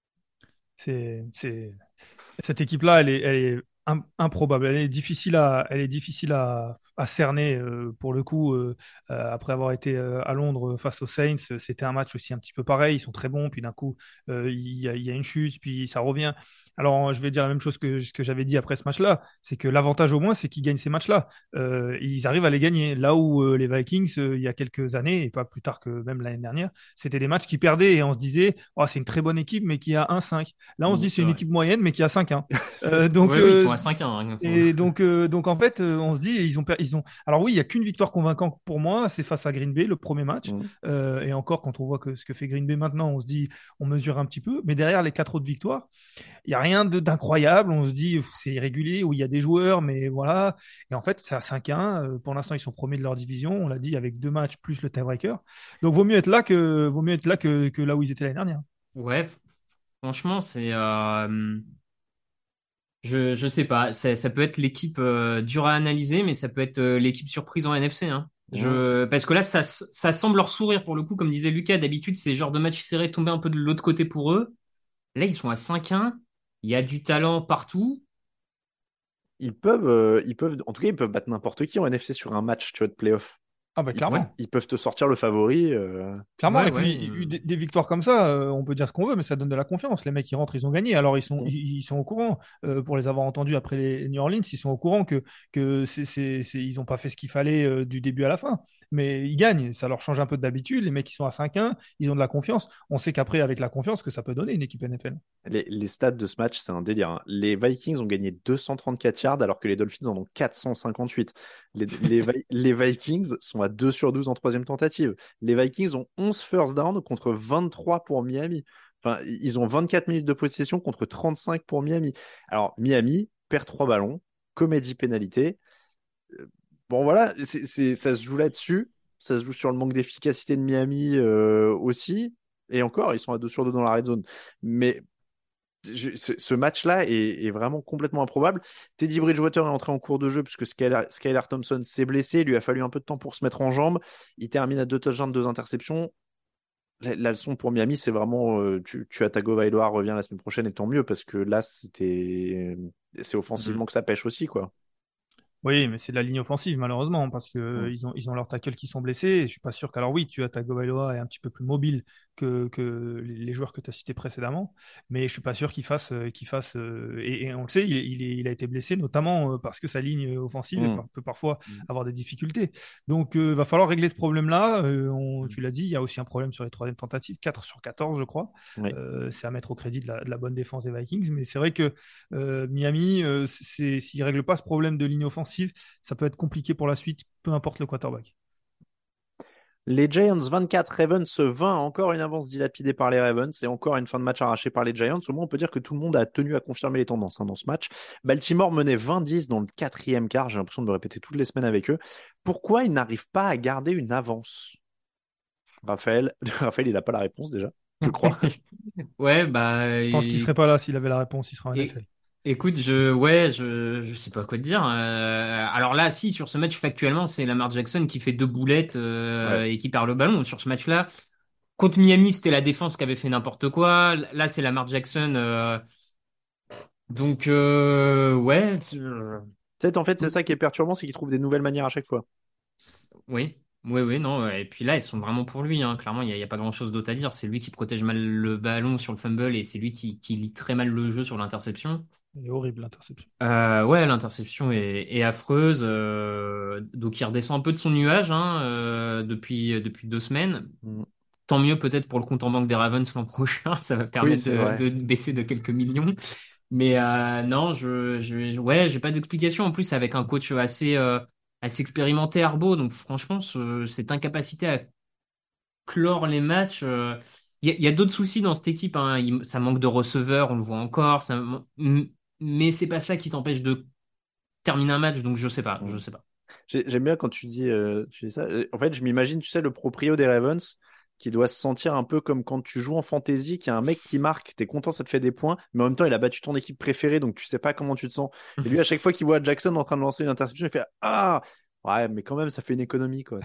C'est, c'est... Cette équipe-là, elle est, elle est im- improbable. Elle est difficile à, elle est difficile à, à cerner euh, pour le coup. Euh, euh, après avoir été euh, à Londres face aux Saints, euh, c'était un match aussi un petit peu pareil. Ils sont très bons, puis d'un coup, euh, il y a, il y a une chute, puis ça revient. Alors, je vais dire la même chose que ce que j'avais dit après ce match-là, c'est que l'avantage au moins, c'est qu'ils gagnent ces matchs-là. Euh, ils arrivent à les gagner. Là où euh, les Vikings, euh, il y a quelques années, et pas plus tard que même l'année dernière, c'était des matchs qui perdaient et on se disait, oh, c'est une très bonne équipe, mais qui a un cinq. Là, on se Mm, dit, c'est c'est une vrai. équipe moyenne, mais qui a cinq un. Euh, donc, Oui, oui, ils euh, sont à cinq un, hein. et donc, euh, donc en fait, euh, on se dit, ils ont, per- ils ont. Alors oui, il y a qu'une victoire convaincante pour moi, c'est face à Green Bay, le premier match. Mm. Euh, et encore, quand on voit que ce que fait Green Bay maintenant, on se dit, on mesure un petit peu. Mais derrière les quatre autres victoires, il y a rien de d'incroyable. On se dit, pff, c'est irrégulier, où il y a des joueurs, mais voilà. Et en fait, c'est à cinq un. Euh, pour l'instant, ils sont premiers de leur division. On l'a dit avec deux matchs plus le tiebreaker. Donc, vaut mieux être là que, vaut mieux être là que, que là où ils étaient l'année dernière. Ouais, f- franchement, c'est. euh, Je, je sais pas. Ça, ça peut être l'équipe euh, dure à analyser, mais ça peut être euh, l'équipe surprise en N F C, hein. Je... Parce que là, ça, ça semble leur sourire pour le coup. Comme disait Lucas, d'habitude, ces genres de matchs serrés tombaient un peu de l'autre côté pour eux. Là, ils sont à cinq un. Il y a du talent partout. Ils peuvent, euh, ils peuvent, en tout cas, ils peuvent battre n'importe qui en N F C sur un match, tu vois, de playoff. Ah bah Ils, clairement. Ouais. ils peuvent te sortir le favori. euh, Clairement, Ouais, et ouais, puis euh. des, des victoires comme ça, euh, on peut dire ce qu'on veut, mais ça donne de la confiance. Les mecs, ils rentrent, ils ont gagné. Alors ils sont, Mm. ils, ils sont au courant. Euh, pour les avoir entendus après les New Orleans, ils sont au courant que que c'est, c'est, c'est- ils ont pas fait ce qu'il fallait euh, du début à la fin. Mais ils gagnent, ça leur change un peu d'habitude. Les mecs, ils sont à cinq un, ils ont de la confiance. On sait qu'après, avec la confiance, que ça peut donner une équipe N F L. Les, les stats de ce match, c'est un délire, hein. Les Vikings ont gagné deux cent trente-quatre yards alors que les Dolphins en ont quatre cent cinquante-huit. Les, les, Vi- les Vikings sont à deux sur douze en troisième tentative. Les Vikings ont onze first down contre vingt-trois pour Miami. Enfin, ils ont vingt-quatre minutes de possession contre trente-cinq pour Miami. Alors, Miami perd trois ballons, comédie pénalité. Euh, Bon, voilà, c'est, c'est, ça se joue là-dessus. Ça se joue sur le manque d'efficacité de Miami euh, aussi. Et encore, ils sont à deux sur deux dans la red zone. Mais je- ce, ce match-là est, est vraiment complètement improbable. Teddy Bridgewater est entré en cours de jeu puisque Skylar, Skylar Thompson s'est blessé. Il lui a fallu un peu de temps pour se mettre en jambes. Il termine à deux touchdowns, deux interceptions. La, la leçon pour Miami, c'est vraiment euh, tu, tu as Tagovailoa, reviens la semaine prochaine et tant mieux parce que là, c'était c'est offensivement que ça pêche aussi, quoi. Oui, mais c'est de la ligne offensive, malheureusement, parce que euh, Mm. ils ont, ils ont leurs tackles qui sont blessés. Et je suis pas sûr qu'alors oui, tu as Tagovailoa est un petit peu plus mobile que, que les les joueurs que tu as cités précédemment, mais je suis pas sûr qu'il fasse, euh, qu'il fasse euh, et, et on le sait, il, est- il, est- il a été blessé notamment euh, parce que sa ligne offensive Mm. peut, peut parfois Mm. avoir des difficultés. Donc, euh, va falloir régler ce problème-là. Euh, on- Mm. tu l'as dit, il y a aussi un problème sur les troisième tentatives, quatre sur quatorze, je crois. Oui. Euh, c'est à mettre au crédit de la, de la bonne défense des Vikings, mais c'est vrai que euh, Miami, euh, c'est, s'il ne règle pas ce problème de ligne offensive, ça peut être compliqué pour la suite, peu importe le quarterback. Les Giants vingt-quatre, Ravens vingt, encore une avance dilapidée par les Ravens et encore une fin de match arrachée par les Giants. Au moins, on peut dire que tout le monde a tenu à confirmer les tendances hein, dans ce match. Baltimore menait vingt dix dans le quatrième quart. J'ai l'impression de me répéter toutes les semaines avec eux. Pourquoi ils n'arrivent pas à garder une avance? Raphaël, Raphaël, il n'a pas la réponse déjà, je crois. Ouais, bah. Je pense qu'il et- serait pas là s'il avait la réponse, il serait en et- N F L. Écoute, je, ouais, je, je sais pas quoi te dire. Euh, alors là, si, sur ce match, factuellement, c'est Lamar Jackson qui fait deux boulettes euh, Ouais. et qui perd le ballon. Sur ce match-là, contre Miami, c'était la défense qui avait fait n'importe quoi. Là, c'est Lamar Jackson. euh, donc, euh, ouais, tu- euh, Peut-être en fait, c'est ça qui est perturbant, c'est qu'ils trouvent des nouvelles manières à chaque fois. oui, oui, oui, non. Et puis là, ils sont vraiment pour lui. Hein. Clairement, il n'y a, il y a pas grand-chose d'autre à dire. C'est lui qui protège mal le ballon sur le fumble et c'est lui qui, qui lit très mal le jeu sur l'interception. Il est horrible l'interception. Euh, ouais, l'interception est, est affreuse. Euh, donc il redescend un peu de son nuage hein, euh, depuis, depuis deux semaines. Mm. Tant mieux peut-être pour le compte en banque des Ravens l'an prochain. Ça va Oui, permettre c'est de, vrai. de baisser de quelques millions. Mais euh, non, je, je, ouais, j'ai pas d'explication. En plus, avec un coach assez, euh, assez expérimenté, Arbo. Donc franchement, ce- cette incapacité à clore les matchs. euh, Il y a, il y a d'autres soucis dans cette équipe. Hein. Il- ça manque de receveurs, on le voit encore. Ça, m- mais c'est pas ça qui t'empêche de terminer un match. Donc je sais pas, je Mm. sais pas. J'ai- J'aime bien quand tu dis, euh, tu dis ça. En fait, je m'imagine, tu sais, le proprio des Ravens qui doit se sentir un peu comme quand tu joues en fantasy, qu'il y a un mec qui marque, t'es content, ça te fait des points, mais en même temps, il a battu ton équipe préférée, donc tu sais pas comment tu te sens. Et lui, à chaque fois qu'il voit Jackson en train de lancer une interception, il fait Ah! Ouais, mais quand même, ça fait une économie, quoi.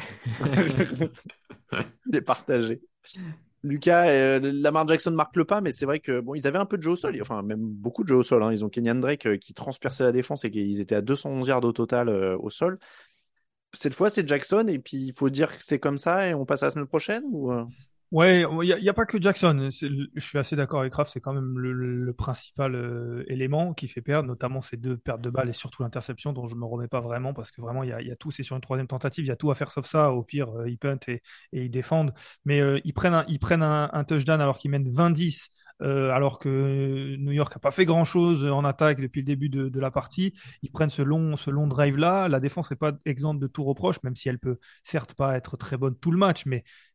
Il est partagé. Lucas, euh, Lamar Jackson marque le pas, mais c'est vrai que bon, ils avaient un peu de jeu au sol, enfin même beaucoup de jeu au sol. Hein. Ils ont Kenyan Drake euh, qui transperçait la défense et qu'ils étaient à deux cent onze yards au total euh, au sol. Cette fois, c'est Jackson et puis il faut dire que c'est comme ça et on passe à la semaine prochaine ou euh Ouais, il n'y a, y a pas que Jackson. C'est le- Je suis assez d'accord avec Raph, c'est quand même le, le- le principal euh, élément qui fait perdre, notamment ces deux pertes de balles et surtout l'interception dont je me remets pas vraiment parce que vraiment il y a, il y a tout, c'est sur une troisième tentative, il y a tout à faire sauf ça. Au pire, euh, ils puntent et, et ils défendent, mais euh, ils prennent un, ils prennent un, un touchdown alors qu'ils mènent vingt dix. Euh, alors que New York a pas fait grand-chose en attaque depuis le début de, de la partie, ils prennent ce long, ce long drive-là. La défense n'est pas exempte de tout reproche, même si elle peut certes pas être très bonne tout le match, mais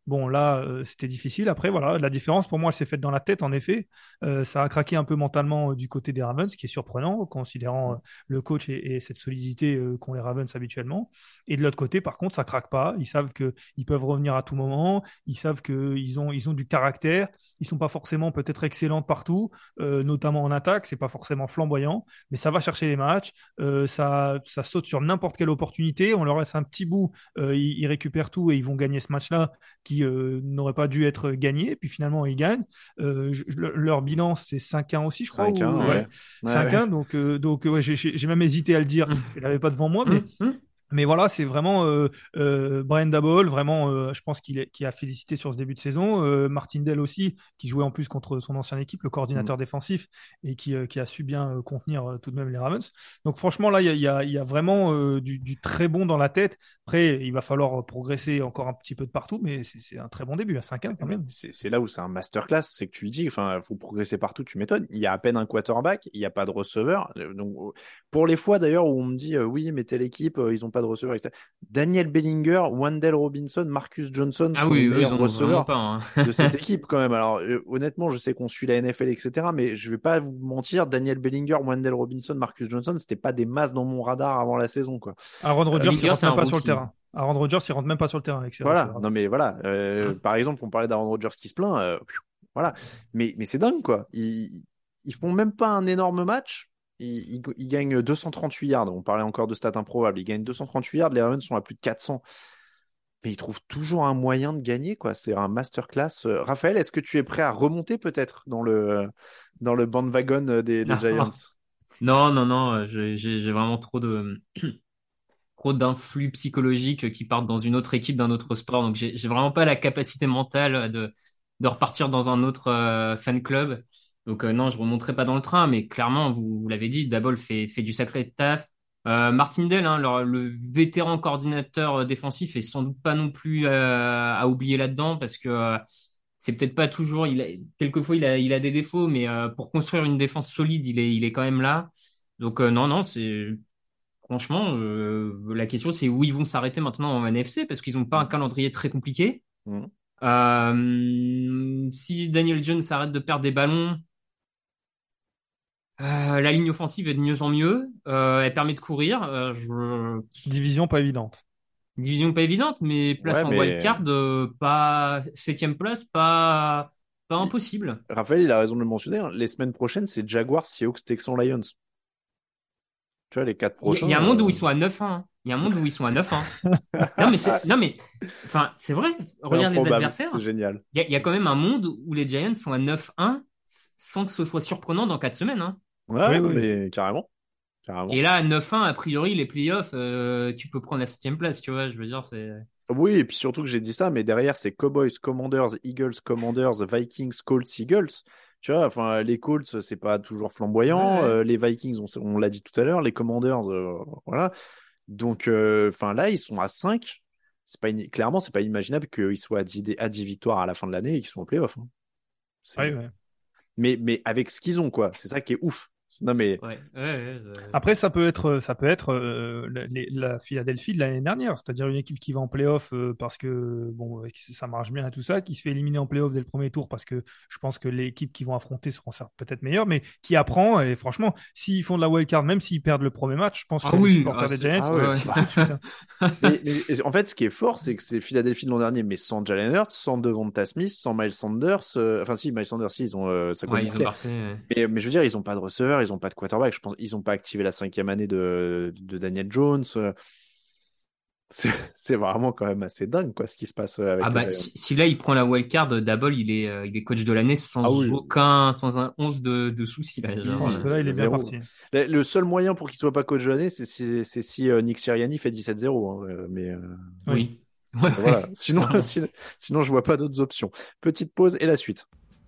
Bon, là, euh, c'était difficile. Après, voilà, la différence pour moi, elle s'est faite dans la tête, en effet. Euh, ça a craqué un peu mentalement euh, du côté des Ravens, ce qui est surprenant, considérant euh, le coach et, et cette solidité euh, qu'ont les Ravens habituellement. Et de l'autre côté, par contre, ça craque pas. Ils savent qu'ils peuvent revenir à tout moment. Ils savent qu'ils ont, ils ont du caractère. Ils sont pas forcément peut-être excellents partout, euh, notamment en attaque. C'est pas forcément flamboyant, mais ça va chercher les matchs. Euh, ça, ça saute sur n'importe quelle opportunité. On leur laisse un petit bout, euh, ils, ils récupèrent tout et ils vont gagner ce match-là qui euh, n'aurait pas dû être gagné. Puis finalement, ils gagnent. Euh, je, leur bilan, c'est cinq un aussi, je crois. cinq un, ou... ouais. ouais. cinq un, ouais. Donc, euh, donc ouais, j'ai, j'ai même hésité à le dire. Je l'avais pas devant moi, mais. Mais voilà, c'est vraiment euh, euh, Brian Daboll, vraiment, euh, je pense qu'il est, qui a félicité sur ce début de saison. Euh, Martindale aussi, qui jouait en plus contre son ancienne équipe, le coordinateur mmh. défensif, et qui, euh, qui a su bien euh, contenir euh, tout de même les Ravens. Donc franchement, là, il y a, y a, y a vraiment euh, du, du très bon dans la tête. Après, il va falloir progresser encore un petit peu de partout, mais c'est, c'est un très bon début, à cinq un quand même. C'est, c'est là où c'est un masterclass, c'est que tu lui dis, enfin, il faut progresser partout, tu m'étonnes. Il y a à peine un quarterback, il n'y a pas de receveur. Donc, pour les fois d'ailleurs où on me dit, euh, oui, mais telle équipe, euh, ils n'ont pas de receveur, et cetera. Daniel Bellinger, Wendell Robinson, Marcus Johnson ah sont oui, les eux, meilleurs ils receveurs pas, hein. de cette équipe quand même. Alors euh, honnêtement, je sais qu'on suit la N F L, et cetera. Mais je vais pas vous mentir, Daniel Bellinger, Wendell Robinson, Marcus Johnson, c'était pas des masses dans mon radar avant la saison, quoi. Aaron Rodgers, euh, il rentre même pas sur le terrain. Aaron Rodgers, il rentre même pas sur le terrain avec ses Voilà. receveurs. Non mais voilà. Euh, hein par exemple, on parlait d'Aaron Rodgers qui se plaint. Euh, voilà. Mais mais c'est dingue, quoi. Ils ils font même pas un énorme match. Ils, ils, ils gagnent deux cent trente-huit yards. On parlait encore de stats improbables. Ils gagnent deux cent trente-huit yards. Les Ravens sont à plus de quatre cents. Mais ils trouvent toujours un moyen de gagner, quoi. C'est un masterclass. Euh, Raphaël, est-ce que tu es prêt à remonter peut-être dans le, dans le bandwagon des, des Giants? Non, non, non. J'ai, j'ai vraiment trop de, trop d'influx psychologiques qui partent dans une autre équipe, d'un autre sport. Donc, j'ai, j'ai vraiment pas la capacité mentale de, de repartir dans un autre euh, fan club. Donc euh, non, je ne remonterai pas dans le train, mais clairement, vous, vous l'avez dit, Daboll fait, fait du sacré taf. Euh, Martindale, hein, le, le vétéran coordinateur défensif, est sans doute pas non plus euh, à oublier là-dedans, parce que euh, c'est peut-être pas toujours. Il a, quelquefois, il a, il a des défauts, mais euh, pour construire une défense solide, il est, il est quand même là. Donc euh, non, non, c'est franchement euh, la question, c'est où ils vont s'arrêter maintenant en N F C, parce qu'ils n'ont pas un calendrier très compliqué. Mmh. Euh, si Daniel Jones arrête de perdre des ballons. Euh, la ligne offensive est de mieux en mieux. Euh, elle permet de courir. Euh, je... Division pas évidente. Division pas évidente, mais place ouais, en mais... wildcard, euh, pas septième place, pas pas il... impossible. Raphaël, il a raison de le mentionner. Hein. Les semaines prochaines, c'est Jaguars, Seahawks, Texans, Lions. Tu vois, les quatre prochains. Il y a un monde euh... où ils sont à neuf un. Hein. Il y a un monde où ils sont à neuf un. non, mais c'est... non, mais enfin, c'est vrai. C'est Regarde les adversaires. C'est génial. Il y, a... il y a quand même un monde où les Giants sont à neuf un sans que ce soit surprenant dans quatre semaines. Hein. Ouais, oui, oui. mais carrément. carrément. Et là, à neuf un, a priori, les playoffs, euh, tu peux prendre la septième place, tu vois, je veux dire, c'est... Oui, et puis surtout que j'ai dit ça, mais derrière, c'est Cowboys, Commanders, Eagles, Commanders, Vikings, Colts, Eagles. Tu vois, enfin, les Colts, c'est pas toujours flamboyant. Ouais. Euh, les Vikings, on, on l'a dit tout à l'heure. Les Commanders, euh, voilà. Donc, enfin, euh, là, ils sont à cinq. C'est pas in... Clairement, c'est pas imaginable qu'ils soient à dix, à dix victoires à la fin de l'année et qu'ils soient en playoff. Hein. Ouais, ouais. Mais, mais avec ce qu'ils ont, quoi. C'est ça qui est ouf. Non, mais... Ouais, ouais, ouais, ouais. Après, ça peut être, ça peut être euh, les, la Philadelphie de l'année dernière, c'est-à-dire une équipe qui va en play-off euh, parce que bon, ça marche bien et tout ça, qui se fait éliminer en play-off dès le premier tour parce que je pense que les équipes qui vont affronter seront certes peut-être meilleures, mais qui apprend. Et franchement, s'ils font de la wildcard, même s'ils perdent le premier match, je pense ah que oui, les supporters ah, des Giants, ah ouais, ouais. c'est tout de suite. Hein. mais, mais, en fait, ce qui est fort, c'est que c'est Philadelphie de l'an dernier, mais sans Jalen Hurts, sans Devonta Smith, sans Miles Sanders. Euh... Enfin, si, Miles Sanders, si, ils ont euh, ça ouais, ils ont parfait, ouais. mais, mais je veux dire, ils ont pas de receveur, ils ont pas de quarterback. Je pense ils n'ont pas activé la cinquième année de, de Daniel Jones. C'est, c'est vraiment quand même assez dingue, quoi, ce qui se passe avec ah bah, si, si là il prend la wildcard, Daboll il est, euh, il est coach de l'année sans ah oui. aucun, sans un once de, de soucis. Là, je pense que là il est bien parti. Le, le seul moyen pour qu'il soit pas coach de l'année, c'est, c'est, c'est si euh, Nick Sirianni fait dix-sept zéro. Hein, mais euh... oui. Ouais. Voilà. Sinon, sinon, sinon, je vois pas d'autres options. Petite pause et la suite.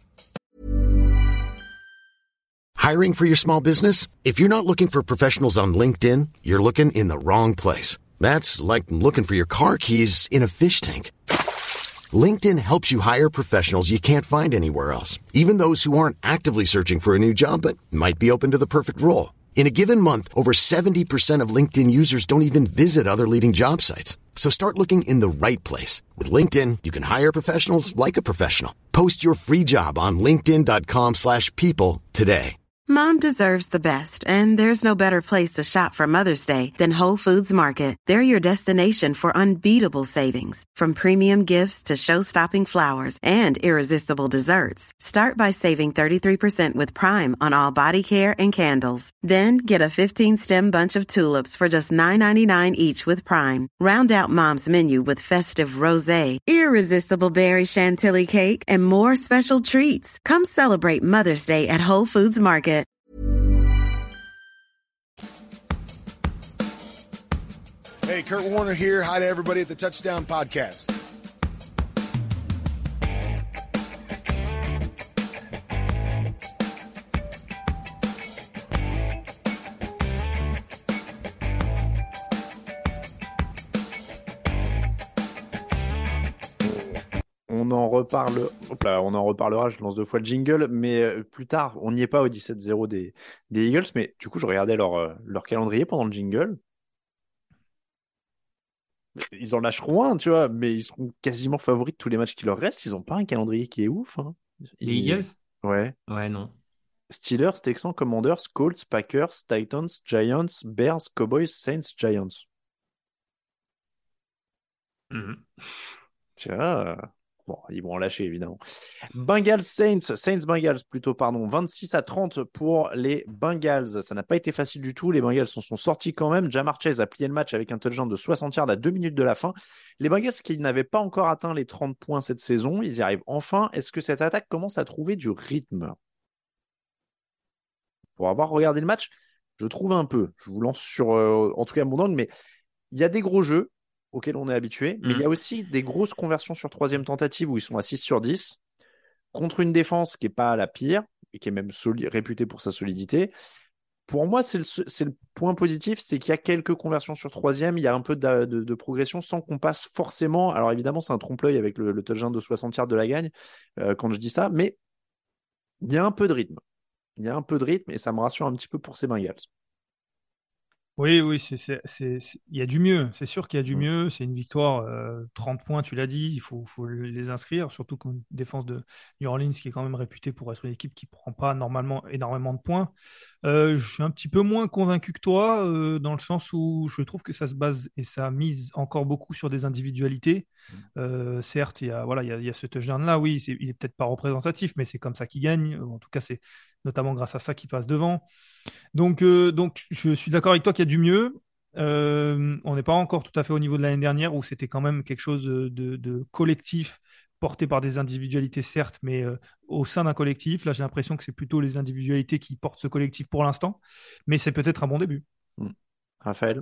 Hiring for your small business? If you're not looking for professionals on LinkedIn, you're looking in the wrong place. That's like looking for your car keys in a fish tank. LinkedIn helps you hire professionals you can't find anywhere else, even those who aren't actively searching for a new job but might be open to the perfect role. In a given month, over seventy percent of LinkedIn users don't even visit other leading job sites. So start looking in the right place. With LinkedIn, you can hire professionals like a professional. Post your free job on linkedin.com slash people today. Mom deserves the best, and there's no better place to shop for Mother's Day than Whole Foods Market. They're your destination for unbeatable savings, from premium gifts to show-stopping flowers and irresistible desserts. Start by saving thirty-three percent with Prime on all body care and candles. Then get a fifteen-stem bunch of tulips for just nine ninety-nine each with Prime. Round out Mom's menu with festive rosé, irresistible berry chantilly cake, and more special treats. Come celebrate Mother's Day at Whole Foods Market. Hey, Kurt Warner here. Hi to everybody at the Touchdown Podcast. On en reparle. Hop là, on en reparlera. Je lance deux fois le jingle, mais euh, plus tard, on n'y est pas au dix-sept zéro des, des Eagles. Mais du coup, je regardais leur, euh, leur calendrier pendant le jingle. Ils en lâcheront un, tu vois, mais ils seront quasiment favoris de tous les matchs qui leur restent. Ils n'ont pas un calendrier qui est ouf. Hein. Les Ils- Eagles? Ouais. Ouais, non. Steelers, Texans, Commanders, Colts, Packers, Titans, Giants, Bears, Cowboys, Saints, Giants. Mhm. Tu vois, bon, ils vont en lâcher, évidemment. Bengals, Saints, Saints, Bengals, plutôt, pardon. vingt-six à trente pour les Bengals. Ça n'a pas été facile du tout. Les Bengals s'en sont sortis quand même. Jamar Chase a plié le match avec un touchdown de soixante yards à deux minutes de la fin. Les Bengals qui n'avaient pas encore atteint les trente points cette saison, ils y arrivent enfin. Est-ce que cette attaque commence à trouver du rythme? Pour avoir regardé le match, je trouve un peu. Je vous lance sur, euh, en tout cas, mon angle, mais il y a des gros jeux auxquels on est habitué, mais il y a aussi des grosses conversions sur troisième tentative où ils sont à six sur dix, contre une défense qui n'est pas la pire, et qui est même soli- réputée pour sa solidité. Pour moi, c'est le, se- c'est le point positif, c'est qu'il y a quelques conversions sur troisième, il y a un peu de, de- de progression sans qu'on passe forcément. Alors évidemment, c'est un trompe-l'œil avec le, le touchdown de soixante yards de la gagne, euh, quand je dis ça, mais il y a un peu de rythme. Il y a un peu de rythme et ça me rassure un petit peu pour ces Bengals. Oui, oui, c'est, c'est, c'est, c'est- il y a du mieux. C'est sûr qu'il y a du Mm. mieux. C'est une victoire, euh, trente points, tu l'as dit. Il faut, faut les inscrire, surtout contre une défense de New Orleans qui est quand même réputée pour être une équipe qui prend pas normalement énormément de points. Euh, je suis un petit peu moins convaincu que toi, euh, dans le sens où je trouve que ça se base et ça mise encore beaucoup sur des individualités. Euh, certes, il y a, voilà, il y a, il y a ce touchdown-là, oui, c'est, il est peut-être pas représentatif, mais c'est comme ça qu'il gagne. En tout cas, c'est notamment grâce à ça qu'il passe devant. Donc, euh, donc, je suis d'accord avec toi qu'il y a du mieux. Euh, on n'est pas encore tout à fait au niveau de l'année dernière où c'était quand même quelque chose de, de- de collectif porté par des individualités, certes, mais euh, au sein d'un collectif. Là, j'ai l'impression que c'est plutôt les individualités qui portent ce collectif pour l'instant, mais c'est peut-être un bon début. Mm. Raphaël?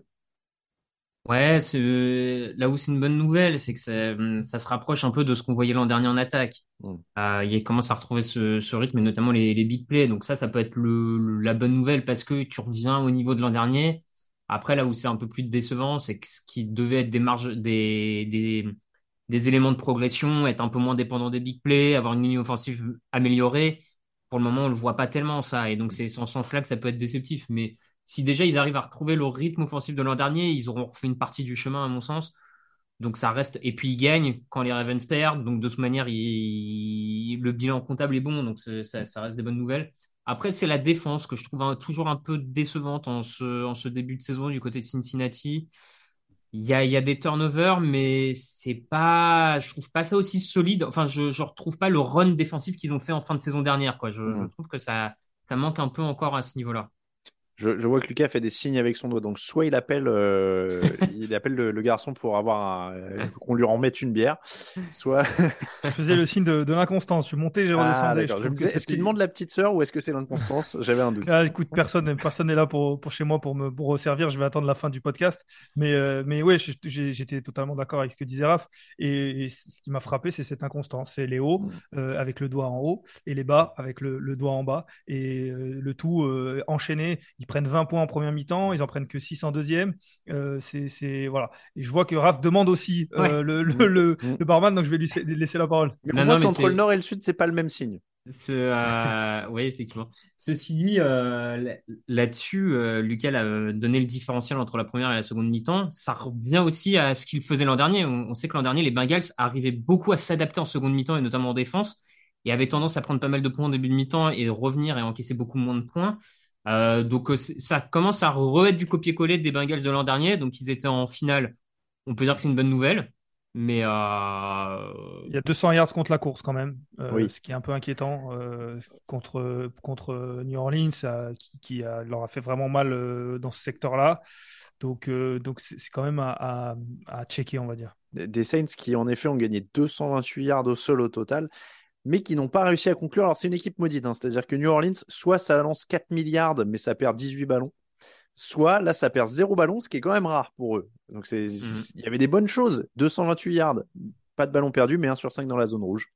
Ouais, c'est là où c'est une bonne nouvelle, c'est que ça, ça se rapproche un peu de ce qu'on voyait l'an dernier en attaque. Mm. Euh, il commence à retrouver ce, ce rythme, et notamment les, les big plays. Donc ça, ça peut être le, le- la bonne nouvelle parce que tu reviens au niveau de l'an dernier. Après, là où c'est un peu plus décevant, c'est que ce qui devait être des marges, des, des, des éléments de progression, être un peu moins dépendant des big plays, avoir une ligne offensive améliorée. Pour le moment, on le voit pas tellement ça, et donc c'est en ce sens-là que ça peut être déceptif. Mais si déjà ils arrivent à retrouver le rythme offensif de l'an dernier, ils auront refait une partie du chemin, à mon sens. Donc ça reste. Et puis ils gagnent quand les Ravens perdent. Donc de toute manière, ils- le bilan comptable est bon. Donc c'est- ça, ça reste des bonnes nouvelles. Après, c'est la défense que je trouve un- toujours un peu décevante en ce, en ce début de saison du côté de Cincinnati. Il y a, il y a des turnovers, mais c'est pas, je trouve pas ça aussi solide. Enfin, je, je retrouve pas le run défensif qu'ils ont fait en fin de saison dernière, quoi. Je, je Mm. trouve que ça, ça manque un peu encore à ce niveau-là. Je, je vois que Lucas fait des signes avec son doigt. Donc, soit il appelle, euh, il appelle le, le garçon pour avoir un- euh, qu'on lui remette une bière, soit. Je faisais le signe de, de l'inconstance. Je montais, je Ah, redescendais. d'accord. Je Je me trouve que disais, est-ce qu'il c'était- demande la petite sœur ou est-ce que c'est l'inconstance? J'avais un doute. Ah, écoute, personne, personne n'est là pour, pour chez moi pour me pour resservir. Je vais attendre la fin du podcast. Mais, euh, mais ouais, je- j'ai- j'étais totalement d'accord avec ce que disait Raph. Et, et ce qui m'a frappé, c'est cette inconstance. C'est les hauts euh, avec le doigt en haut et les bas avec le, le doigt en bas. Et euh, le tout euh, enchaîné. Ils prennent vingt points en première mi-temps. Ils en prennent que six en deuxième. Euh, c'est, c'est, voilà. Et je vois que Raph demande aussi euh, Ouais. le, le, le, Mm. le barman. Donc je vais lui laisser, lui laisser la parole. Mais Non, on voit non, mais qu'entre c'est- le nord et le sud, c'est pas le même signe. Ce, euh, oui, effectivement. Ceci dit, euh, là- là-dessus, euh, Lucas a donné le différentiel entre la première et la seconde mi-temps. Ça revient aussi à ce qu'il faisait l'an dernier. On, on sait que l'an dernier, les Bengals arrivaient beaucoup à s'adapter en seconde mi-temps et notamment en défense et avaient tendance à prendre pas mal de points en début de mi-temps et revenir et encaisser beaucoup moins de points. Euh, donc euh, c'est- ça commence à re-être du copier-coller des Bengals de l'an dernier. Donc ils étaient en finale. On peut dire que c'est une bonne nouvelle. Mais euh, Il y a deux cents yards contre la course quand même, euh, Oui. ce qui est un peu inquiétant euh, contre, contre New Orleans, euh, qui, qui a- leur a fait vraiment mal euh, dans ce secteur-là. Donc, euh, donc c'est, c'est quand même à, à, à checker, on va dire. Des des Saints qui, en effet, ont gagné deux cent vingt-huit yards au sol au total, mais qui n'ont pas réussi à conclure. Alors, c'est une équipe maudite, hein. C'est-à-dire que New Orleans, soit ça lance quatre mille yards, mais ça perd dix-huit ballons, soit là, ça perd zéro ballon, ce qui est quand même rare pour eux. Donc, c'est, mhm. il y avait des bonnes choses. deux cent vingt-huit yards, pas de ballon perdu, mais un sur cinq dans la zone rouge.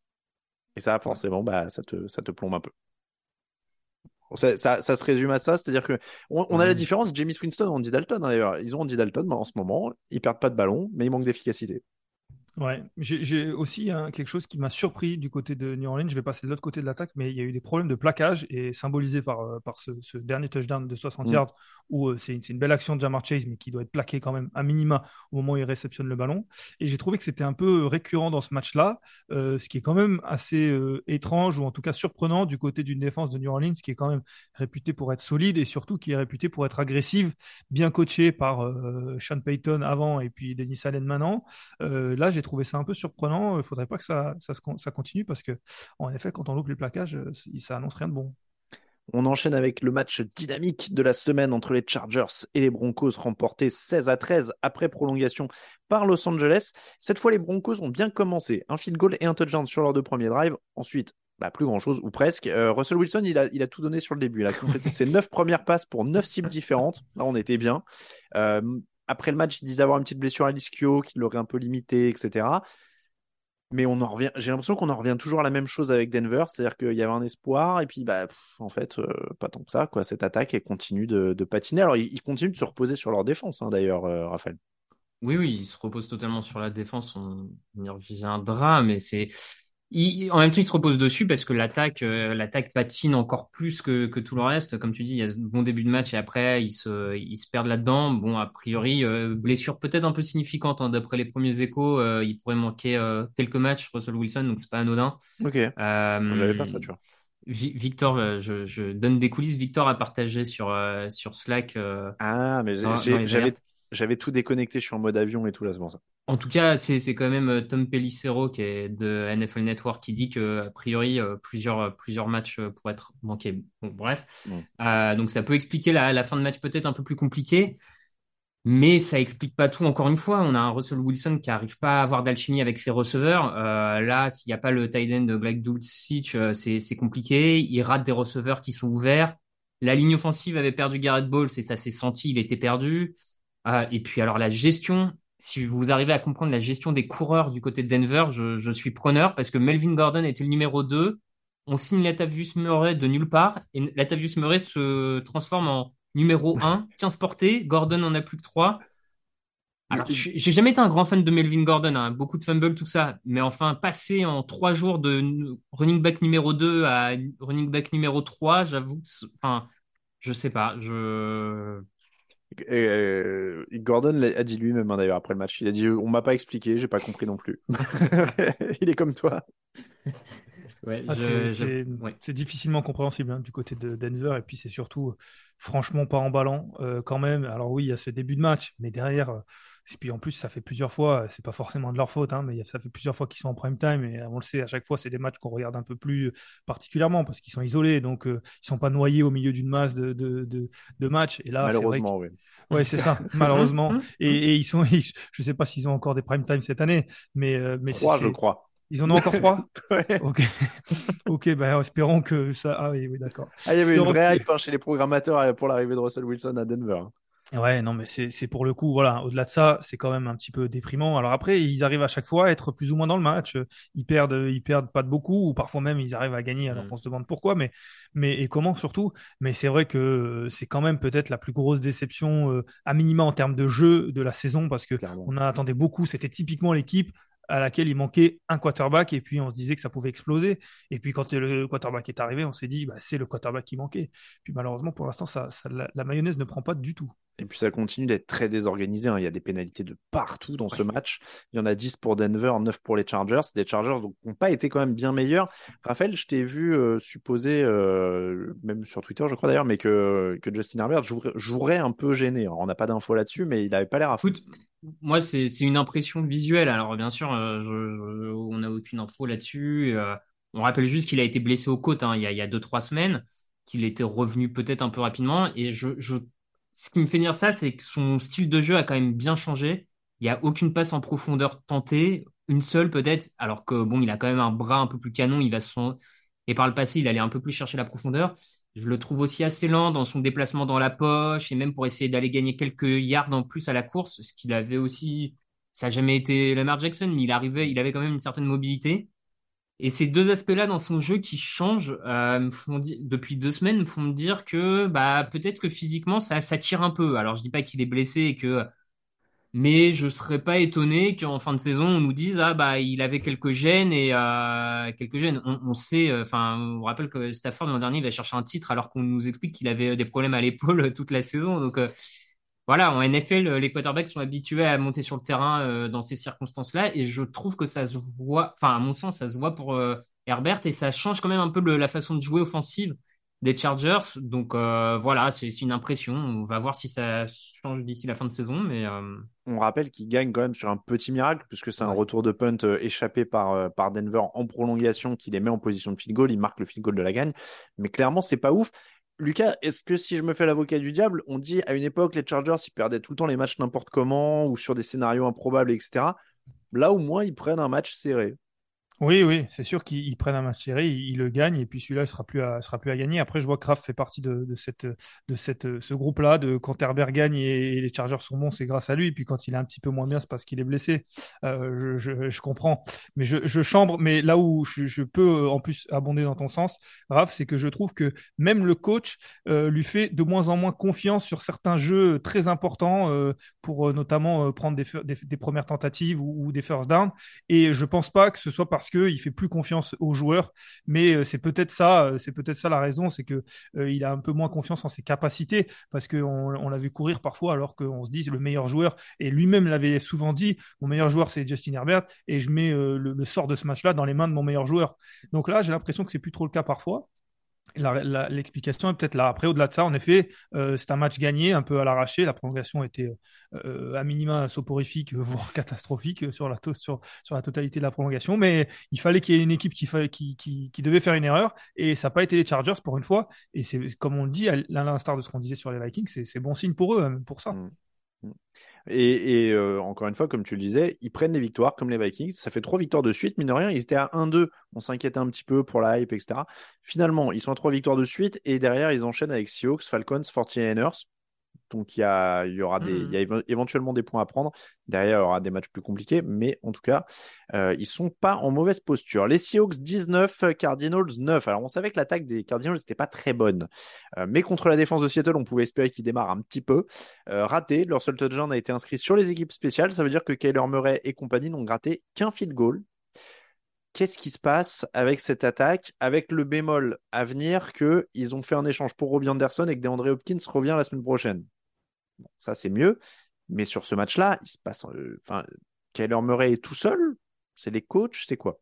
Et ça, forcément, bah, ça te, ça te plombe un peu. Bon, Ça, ça, ça se résume à ça, c'est-à-dire que on, on a la Ouais. différence, James Winston et Andy Dalton, hein, d'ailleurs. Ils ont Andy Dalton bah, en ce moment, ils perdent pas de ballon, mais ils manquent d'efficacité. Ouais, j'ai j'ai aussi hein, quelque chose qui m'a surpris du côté de New Orleans. Je vais passer de l'autre côté de l'attaque, mais il y a eu des problèmes de plaquage et symbolisé par, euh, par ce, ce dernier touchdown de soixante Mm. yards où euh, c'est une, c'est une belle action de Jamar Chase, mais qui doit être plaqué quand même à minima au moment où il réceptionne le ballon. Et j'ai trouvé que c'était un peu récurrent dans ce match-là, euh, ce qui est quand même assez euh, étrange ou en tout cas surprenant du côté d'une défense de New Orleans qui est quand même réputée pour être solide et surtout qui est réputée pour être agressive, bien coachée par euh, Sean Payton avant et puis Dennis Allen maintenant. Euh, là, j'ai trouvé ça un peu surprenant. Il ne faudrait pas que ça, ça, se con- ça continue parce que, en effet, quand on loupe les plaquages, euh, ça annonce rien de bon. On enchaîne avec le match dynamique de la semaine entre les Chargers et les Broncos, remporté seize à treize après prolongation par Los Angeles. Cette fois, les Broncos ont bien commencé. Un field goal et un touchdown sur leurs deux premiers drives. Ensuite, bah, plus grand-chose, ou presque. Euh, Russell Wilson, il a, il a tout donné sur le début. Il a complété ses neuf premières passes pour neuf cibles différentes. Là, on était bien. Euh, après le match, ils disent avoir une petite blessure à l'ischio qui l'aurait un peu limité, et cetera. Mais on en revient, j'ai l'impression qu'on en revient toujours à la même chose avec Denver, c'est-à-dire qu'il y avait un espoir, et puis bah, pff, en fait, euh, pas tant que ça, quoi. Cette attaque, elle continue de, de patiner. Alors, ils, ils continuent de se reposer sur leur défense, hein, d'ailleurs, euh, Raphaël. Oui, oui, il se repose totalement sur la défense. On, on y reviendra, mais c'est il- en même temps il se repose dessus parce que l'attaque, euh, l'attaque patine encore plus que, que tout le reste. Comme tu dis, il y a ce bon début de match et après ils se, ils se perdent là-dedans. Bon, a priori, euh, blessure peut-être un peu significante hein, d'après les premiers échos. Euh, il pourrait manquer euh, quelques matchs, Russell Wilson, donc c'est pas anodin. Ok, j'avais pas Euh, ça, tu vois. Vi- Victor, euh, je, je donne des coulisses. Victor a partagé sur, euh, sur Slack euh, Ah, mais j'ai- dans, dans j'ai- les j'avais, alertes. j'avais tout déconnecté, je suis en mode avion et tout, là, c'est bon ça. En tout cas, c'est c'est quand même euh, Tom Pelissero qui est de N F L Network qui dit que a priori euh, plusieurs euh, plusieurs matchs euh, pourraient être manqués. Bon, bref, Mm. Euh, donc ça peut expliquer la, la fin de match peut-être un peu plus compliquée, mais ça explique pas tout. Encore une fois, on a un Russell Wilson qui arrive pas à avoir d'alchimie avec ses receveurs. Euh, là, s'il n'y a pas le tight end de Greg Dulcich, euh, c'est c'est compliqué. Il rate des receveurs qui sont ouverts. La ligne offensive avait perdu Garrett Bowles et ça s'est senti, il était perdu. Euh, et puis alors la gestion, si vous arrivez à comprendre la gestion des coureurs du côté de Denver, je, je suis preneur parce que Melvin Gordon était le numéro deux. On signe Latavius Murray de nulle part et Latavius Murray se transforme en numéro un, quinze portées. Gordon en a plus que trois. Mais, Alors, je- j'ai jamais été un grand fan de Melvin Gordon, hein, beaucoup de fumbles, tout ça. Mais enfin, passer en trois jours de n- running back numéro deux à running back numéro trois, j'avoue que, c'est- enfin, je sais pas, je, euh, Gordon l'a- a dit lui-même, hein, d'ailleurs, après le match. Il a dit, on m'a pas expliqué, j'ai pas compris non plus. Il est comme toi. ouais, Ah, c'est je, j'avoue- c'est- ouais. c'est difficilement compréhensible hein, du côté de Denver. Et puis, c'est surtout, euh, franchement, pas emballant euh, quand même. Alors, oui, il y a ce début de match, mais derrière, euh, et puis en plus, ça fait plusieurs fois, euh, c'est pas forcément de leur faute, hein, mais il y a- ça fait plusieurs fois qu'ils sont en prime time. Et euh, on le sait, à chaque fois, c'est des matchs qu'on regarde un peu plus euh, particulièrement parce qu'ils sont isolés. Donc, euh, ils sont pas noyés au milieu d'une masse de, de, de, de matchs. Et là, c'est vrai que. Malheureusement, oui. Ouais, c'est ça, malheureusement. Et, et ils sont, ils- je sais pas s'ils ont encore des prime time cette année, mais, euh, mais c'est, Trois, je c'est- crois. ils en ont encore trois? Ouais. Ok, ok, bah, espérons que ça. Ah oui, oui, d'accord. Ah, il y avait une Espérons vraie que- hype hein, chez les programmateurs euh, pour l'arrivée de Russell Wilson à Denver. Ouais, non, mais c'est c'est pour le coup, voilà. Au-delà de ça, c'est quand même un petit peu déprimant. Alors après, ils arrivent à chaque fois à être plus ou moins dans le match. Ils perdent, ils perdent pas de beaucoup, ou parfois même ils arrivent à gagner. Alors Mm. qu'on se demande pourquoi, mais mais et comment surtout. Mais c'est vrai que c'est quand même peut-être la plus grosse déception euh, à minima en termes de jeu de la saison parce que Clairement. on attendait beaucoup. C'était typiquement l'équipe à laquelle il manquait un quarterback et puis on se disait que ça pouvait exploser. Et puis quand le quarterback est arrivé, on s'est dit bah, c'est le quarterback qui manquait. Puis malheureusement pour l'instant ça, ça, la, la mayonnaise ne prend pas du tout. Et puis ça continue d'être très désorganisé, hein. Il y a des pénalités de partout dans ce match. Il y en a dix pour Denver, neuf pour les Chargers. Des Chargers donc, qui n'ont pas été quand même bien meilleurs. Raphaël, je t'ai vu euh, supposer, euh, même sur Twitter je crois d'ailleurs, mais que, que Justin Herbert jouerait, jouerait un peu gêné. Alors, on n'a pas d'infos là-dessus, mais il n'avait pas l'air à fond. Écoute, moi, c'est, c'est une impression visuelle. Alors, bien sûr, euh, je, je- on n'a aucune info là-dessus. Euh, on rappelle juste qu'il a été blessé aux côtes hein, il y a, il y a deux, trois semaines, qu'il était revenu peut-être un peu rapidement. Et je, je, ce qui me fait dire ça, c'est que son style de jeu a quand même bien changé. Il n'y a aucune passe en profondeur tentée, une seule peut-être, alors que bon, il a quand même un bras un peu plus canon. Il va son... Et par le passé, il allait un peu plus chercher la profondeur. Je le trouve aussi assez lent dans son déplacement dans la poche et même pour essayer d'aller gagner quelques yards en plus à la course, ce qu'il avait aussi, ça n'a jamais été Lamar Jackson, mais il arrivait, il avait quand même une certaine mobilité. Et ces deux aspects-là dans son jeu qui changent euh, me font di- depuis deux semaines me font me dire que bah peut-être que physiquement ça, ça tire un peu. Alors je dis pas qu'il est blessé et que mais je serais pas étonné qu'en fin de saison, on nous dise, ah, bah, il avait quelques gènes et, euh, quelques gènes. On, on sait, euh, enfin, on rappelle que Stafford, l'an dernier, il va chercher un titre alors qu'on nous explique qu'il avait des problèmes à l'épaule euh, toute la saison. Donc, euh, voilà, en N F L, les quarterbacks sont habitués à monter sur le terrain, euh, dans ces circonstances-là et je trouve que ça se voit, enfin, à mon sens, ça se voit pour, euh, Herbert et ça change quand même un peu le- la façon de jouer offensive des Chargers. Donc, euh, voilà, c'est c'est une impression. On va voir si ça change d'ici la fin de saison, mais, euh, On rappelle qu'il gagne quand même sur un petit miracle, puisque c'est un ouais. retour de punt euh, échappé par, euh, par Denver en prolongation qui les met en position de field goal. Il marque le field goal de la gagne. Mais clairement, c'est pas ouf. Lucas, est-ce que si je me fais l'avocat du diable, on dit à une époque, les Chargers, ils perdaient tout le temps les matchs n'importe comment ou sur des scénarios improbables, et cetera. Là, au moins, ils prennent un match serré. Oui, oui, c'est sûr qu'ils ils prennent un match serré, ils, ils le gagnent et puis celui-là, il sera plus à, sera plus à gagner. Après, je vois que Kraft fait partie de, de cette, de cette, ce groupe-là. De quand Herbert gagne et, les Chargers sont bons, c'est grâce à lui. Et puis quand il est un petit peu moins bien, c'est parce qu'il est blessé. Euh, je, je, je comprends, mais je, je chambre. Mais là où je, je peux euh, en plus abonder dans ton sens, Raph, c'est que je trouve que même le coach euh, lui fait de moins en moins confiance sur certains jeux très importants euh, pour euh, notamment euh, prendre des, des, des premières tentatives ou, ou des first downs. Et je pense pas que ce soit parce qu'il fait plus confiance aux joueurs, mais euh, c'est peut-être ça, euh, c'est peut-être ça la raison, c'est que euh, il a un peu moins confiance en ses capacités, parce qu'on on l'a vu courir parfois alors qu'on se dit le meilleur joueur, et lui-même l'avait souvent dit, mon meilleur joueur c'est Justin Herbert, et je mets euh, le, le sort de ce match-là dans les mains de mon meilleur joueur. Donc là, j'ai l'impression que c'est plus trop le cas parfois. La- la- L'explication est peut-être là. Après, au-delà de ça, en effet, euh, c'est un match gagné, un peu à l'arraché. La prolongation était euh, à minima soporifique, voire catastrophique sur la, to- sur, sur la totalité de la prolongation. Mais il fallait qu'il y ait une équipe qui, fa- qui, qui, qui devait faire une erreur. Et ça n'a pas été les Chargers pour une fois. Et c'est comme on le dit, à l'instar de ce qu'on disait sur les Vikings, c'est c'est bon signe pour eux, hein, pour ça. Mm. Mm. Et, et euh, encore une fois, comme tu le disais, ils prennent les victoires comme les Vikings. Ça fait trois victoires de suite, mine de rien. Ils étaient à un deux. On s'inquiétait un petit peu pour la hype, et cetera. Finalement, ils sont à trois victoires de suite. Et derrière, ils enchaînent avec Seahawks, Falcons, forty-niners. Donc, il y, a, il y aura des, il y a Mmh. éve- éventuellement des points à prendre. Derrière, il y aura des matchs plus compliqués. Mais en tout cas, euh, ils sont pas en mauvaise posture. Les Seahawks dix-neuf, Cardinals neuf. Alors, on savait que l'attaque des Cardinals n'était pas très bonne. Euh, mais contre la défense de Seattle, on pouvait espérer qu'ils démarrent un petit peu. Euh, raté. Leur seul touchdown a été inscrit sur les équipes spéciales. Ça veut dire que Kyler Murray et compagnie n'ont gratté qu'un field goal. Qu'est-ce qui se passe avec cette attaque, avec le bémol à venir qu'ils ont fait un échange pour Robbie Anderson et que DeAndre Hopkins revient la semaine prochaine? Bon, ça, c'est mieux. Mais sur ce match-là, il se passe. euh, Enfin, Kyler Murray est tout seul? C'est les coachs? C'est quoi?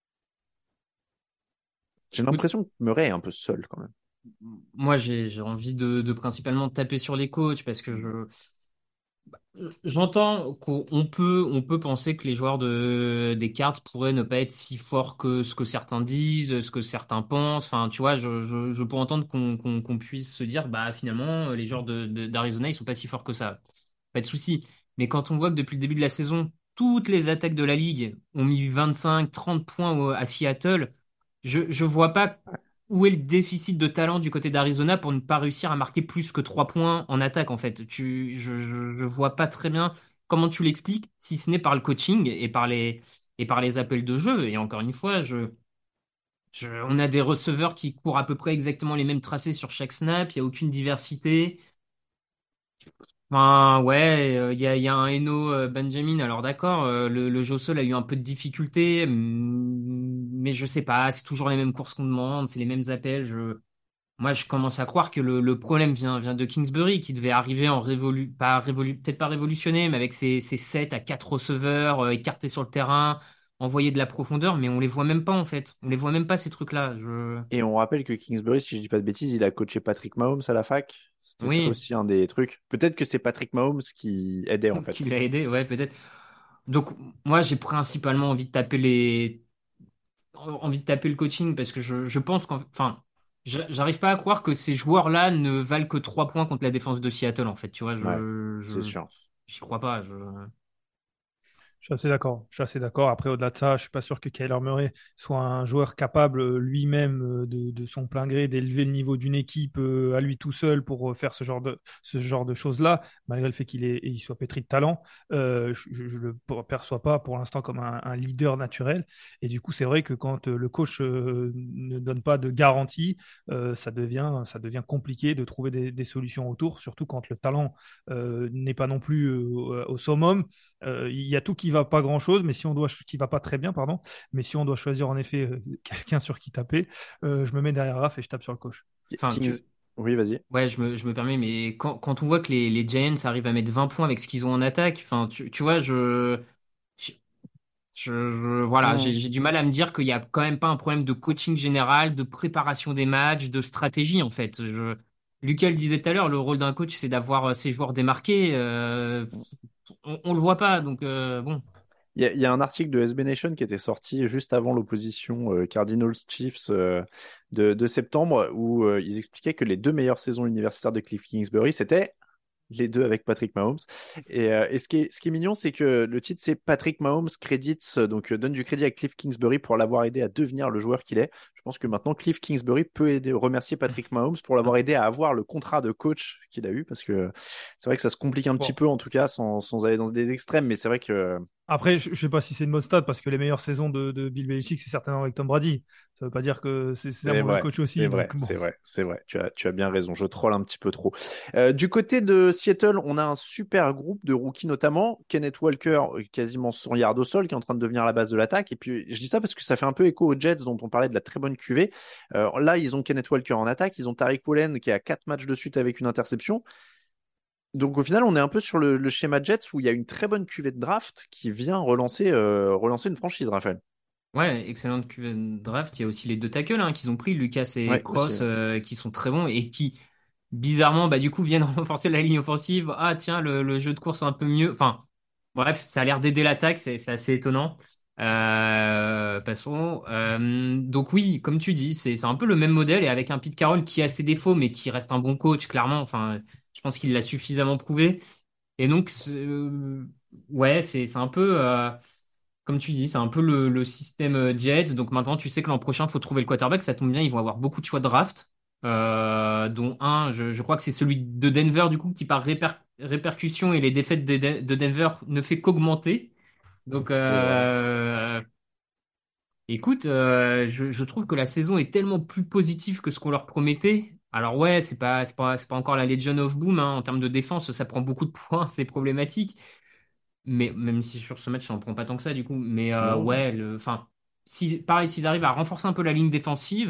J'ai Écoute, l'impression que Murray est un peu seul quand même. moi, j'ai, j'ai envie de, de principalement taper sur les coachs parce que je, j'entends qu'on on peut, on peut penser que les joueurs de, des Cards pourraient ne pas être si forts que ce que certains disent, ce que certains pensent. Enfin, tu vois, je, je, je peux entendre qu'on qu'on, qu'on puisse se dire, bah, finalement, les joueurs de, de- d'Arizona, ils sont pas si forts que ça. Pas de souci. Mais quand on voit que depuis le début de la saison, toutes les attaques de la ligue ont mis vingt-cinq, trente points au- à Seattle, je, je vois pas où est le déficit de talent du côté d'Arizona pour ne pas réussir à marquer plus que trois points en attaque, en fait. Tu, je, je, je vois pas très bien comment tu l'expliques, si ce n'est par le coaching et par les, et par les appels de jeu. Et encore une fois, je, je, on a des receveurs qui courent à peu près exactement les mêmes tracés sur chaque snap, il n'y a aucune diversité. Enfin, ouais, il y a, y a un Eno euh, Benjamin. Alors d'accord, euh, le, le jeu au sol a eu un peu de difficulté, hum, mais je sais pas, c'est toujours les mêmes courses qu'on demande, c'est les mêmes appels. Je, moi, je commence à croire que le, le problème vient, vient de Kingsbury, qui devait arriver en révolu, pas révolu, peut-être pas révolutionné, mais avec ses, ses sept à quatre receveurs euh, écartés sur le terrain, envoyer de la profondeur, mais on les voit même pas en fait. On les voit même pas ces trucs-là. Je... Et on rappelle que Kingsbury, si je dis pas de bêtises, il a coaché Patrick Mahomes à la fac. C'était ça Oui, aussi un des trucs. Peut-être que c'est Patrick Mahomes qui aidait en qui fait. l'a aidé, ouais, peut-être. Donc, moi, j'ai principalement envie de taper les, envie de taper le coaching parce que je, je pense qu'en, enfin, j'a- j'arrive pas à croire que ces joueurs-là ne valent que trois points contre la défense de Seattle, en fait. Tu vois, Ouais, je, c'est je, sûr. j'y crois pas. Je... Je suis assez d'accord. Je suis assez d'accord. Après, au-delà de ça, je suis pas sûr que Kyler Murray soit un joueur capable euh, lui-même euh, de, de son plein gré d'élever le niveau d'une équipe euh, à lui tout seul pour euh, faire ce genre de ce genre de choses-là, malgré le fait qu'il est il soit pétri de talent. Euh, je, je le perçois pas pour l'instant comme un, un leader naturel. Et du coup, c'est vrai que quand euh, le coach euh, ne donne pas de garantie, euh, ça devient ça devient compliqué de trouver des, des solutions autour, surtout quand le talent euh, n'est pas non plus euh, au summum. Euh, il y a tout qui va pas grand-chose, mais si on doit qui va pas très bien, pardon. Mais si on doit choisir en effet euh, quelqu'un sur qui taper, euh, je me mets derrière Raph et je tape sur le coach. Enfin, Kings... tu, Oui, vas-y. ouais, je me, je me permets, mais quand, quand on voit que les, les Giants arrivent à mettre vingt points avec ce qu'ils ont en attaque, enfin, tu, tu vois, je, je, je- je- voilà, j'ai, Hmm. j'ai du mal à me dire qu'il y a quand même pas un problème de coaching général, de préparation des matchs, de stratégie, en fait. Je, Lucas le disait tout à l'heure, le rôle d'un coach, c'est d'avoir euh, ses joueurs démarqués. Euh, on, on le voit pas, donc euh, bon. Il y a, il y a un article de S B Nation qui était sorti juste avant l'opposition euh, Cardinals-Chiefs euh, de, de septembre où euh, ils expliquaient que les deux meilleures saisons universitaires de Cliff Kingsbury, c'était les deux avec Patrick Mahomes. Et, euh, et ce, qui est, ce qui est mignon, c'est que le titre, c'est Patrick Mahomes Credits, donc euh, donne du crédit à Cliff Kingsbury pour l'avoir aidé à devenir le joueur qu'il est. Je pense que maintenant, Cliff Kingsbury peut aider, remercier Patrick Mahomes pour l'avoir aidé à avoir le contrat de coach qu'il a eu, parce que c'est vrai que ça se complique un petit Bon. peu, en tout cas, sans, sans aller dans des extrêmes, mais c'est vrai que Après, je, je sais pas si c'est une bonne stat parce que les meilleures saisons de, de Bill Belichick, c'est certainement avec Tom Brady. Ça veut pas dire que c'est c'est un c'est mauvais vrai, coach c'est aussi. vrai, Donc bon. c'est vrai, c'est vrai. Tu as, tu as bien raison. Je troll un petit peu trop. Euh, du côté de Seattle, on a un super groupe de rookies, notamment Kenneth Walker, euh, quasiment cent yards au sol, qui est en train de devenir la base de l'attaque. Et puis, je dis ça parce que ça fait un peu écho aux Jets, dont on parlait de la très bonne Q V. Euh, là, ils ont Kenneth Walker en attaque. Ils ont Tariq Woolen, qui a quatre matchs de suite avec une interception. Donc, au final, on est un peu sur le, le schéma Jets où il y a une très bonne Q V de draft qui vient relancer, euh, relancer une franchise, Raphaël. Ouais, excellente Q V de draft. Il y a aussi les deux tackles hein, qu'ils ont pris, Lucas et Ouais, aussi. Cross, euh, qui sont très bons et qui, bizarrement, bah, du coup, viennent renforcer la ligne offensive. Ah, tiens, le, le jeu de course est un peu mieux. Enfin, bref, ça a l'air d'aider l'attaque, c'est c'est assez étonnant. Euh, passons. Euh, donc oui, comme tu dis, c'est c'est un peu le même modèle et avec un Pete Carroll qui a ses défauts, mais qui reste un bon coach, clairement. Enfin, je pense qu'il l'a suffisamment prouvé. Et donc, c'est- euh, ouais, c'est c'est un peu. Euh, comme tu dis, c'est un peu le, le système euh, Jets. Donc maintenant, tu sais que l'an prochain, il faut trouver le quarterback. Ça tombe bien, ils vont avoir beaucoup de choix de draft. Euh, dont un, je, je crois que c'est celui de Denver, du coup, qui par réper- répercussion et les défaites de, De- de Denver ne fait qu'augmenter. Donc, C'est vrai. euh, écoute, euh, je, je trouve que la saison est tellement plus positive que ce qu'on leur promettait. Alors ouais, c'est pas, c'est pas, c'est pas encore la Legion of Boom, hein. En termes de défense, ça prend beaucoup de points, c'est problématique. Mais même si sur ce match, ça en prend pas tant que ça, du coup. Mais euh, Non, non. ouais, le, enfin, si, pareil, s'ils arrivent à renforcer un peu la ligne défensive,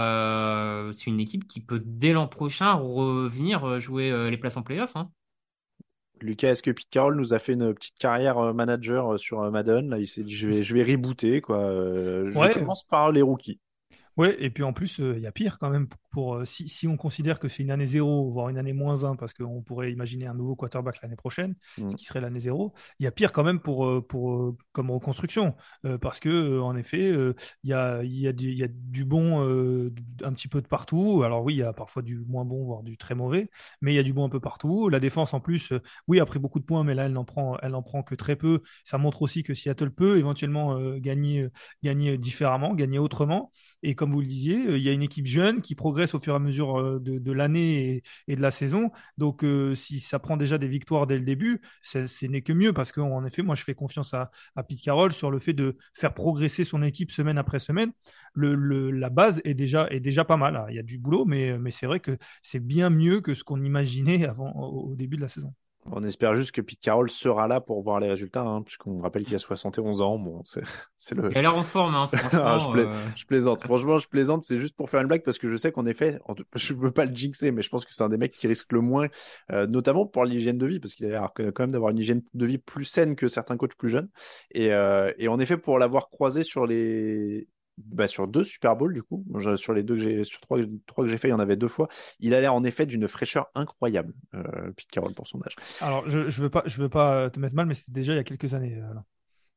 euh, c'est une équipe qui peut, dès l'an prochain, revenir euh, jouer euh, les places en playoff, hein. Lucas, est-ce que Pete Carroll nous a fait une petite carrière euh, manager euh, sur euh, Madden? Là, il s'est dit, je vais, je vais rebooter, quoi. Euh, je Ouais, commence par les rookies. ouais, et puis en plus, euh, il y a pire quand même pour, pour, euh, si, si on considère que c'est une année zéro, voire une année moins un, parce qu'on pourrait imaginer un nouveau quarterback l'année prochaine, Mm. ce qui serait l'année zéro, il y a pire quand même pour, euh, pour, euh, comme reconstruction, euh, parce que euh, en effet, euh, il y a, il y a du, il y a du bon euh, un petit peu de partout. Alors oui, il y a parfois du moins bon, voire du très mauvais, mais il y a du bon un peu partout. La défense en plus, euh, oui, a pris beaucoup de points, mais là, elle n'en prend, elle n'en prend que très peu. Ça montre aussi que Seattle peut éventuellement euh, gagner, gagner différemment, gagner autrement. Et comme vous le disiez, euh, il y a une équipe jeune qui progresse au fur et à mesure euh, de, de l'année et, et de la saison. Donc, euh, si ça prend déjà des victoires dès le début, c'est- ce n'est que mieux parce qu'en effet, moi, je fais confiance à, à Pete Carroll sur le fait de faire progresser son équipe semaine après semaine. Le, le- la base est déjà, est déjà pas mal, hein. Il y a du boulot, mais, mais c'est vrai que c'est bien mieux que ce qu'on imaginait avant, au, au début de la saison. On espère juste que Pete Carroll sera là pour voir les résultats, hein, puisqu'on rappelle qu'il a soixante et onze ans. Bon, c'est, c'est le. Il a l'air en forme, hein, Ah, je, franchement. pla- euh, je plaisante. Franchement, je plaisante. C'est juste pour faire une blague parce que je sais qu'en effet, en tout- je veux pas le jinxer, mais je pense que c'est un des mecs qui risque le moins, euh, notamment pour l'hygiène de vie, parce qu'il a l'air quand même d'avoir une hygiène de vie plus saine que certains coachs plus jeunes. Et, euh, et en effet, pour l'avoir croisé sur les, bah, sur deux Super Bowls du coup, je- sur les deux que j'ai, sur trois, que- trois que j'ai fait, il y en avait deux fois. Il a l'air en effet d'une fraîcheur incroyable, euh, Pete Carroll pour son âge. Alors, je, je veux pas, je veux pas te mettre mal, mais c'était déjà il y a quelques années. euh, là.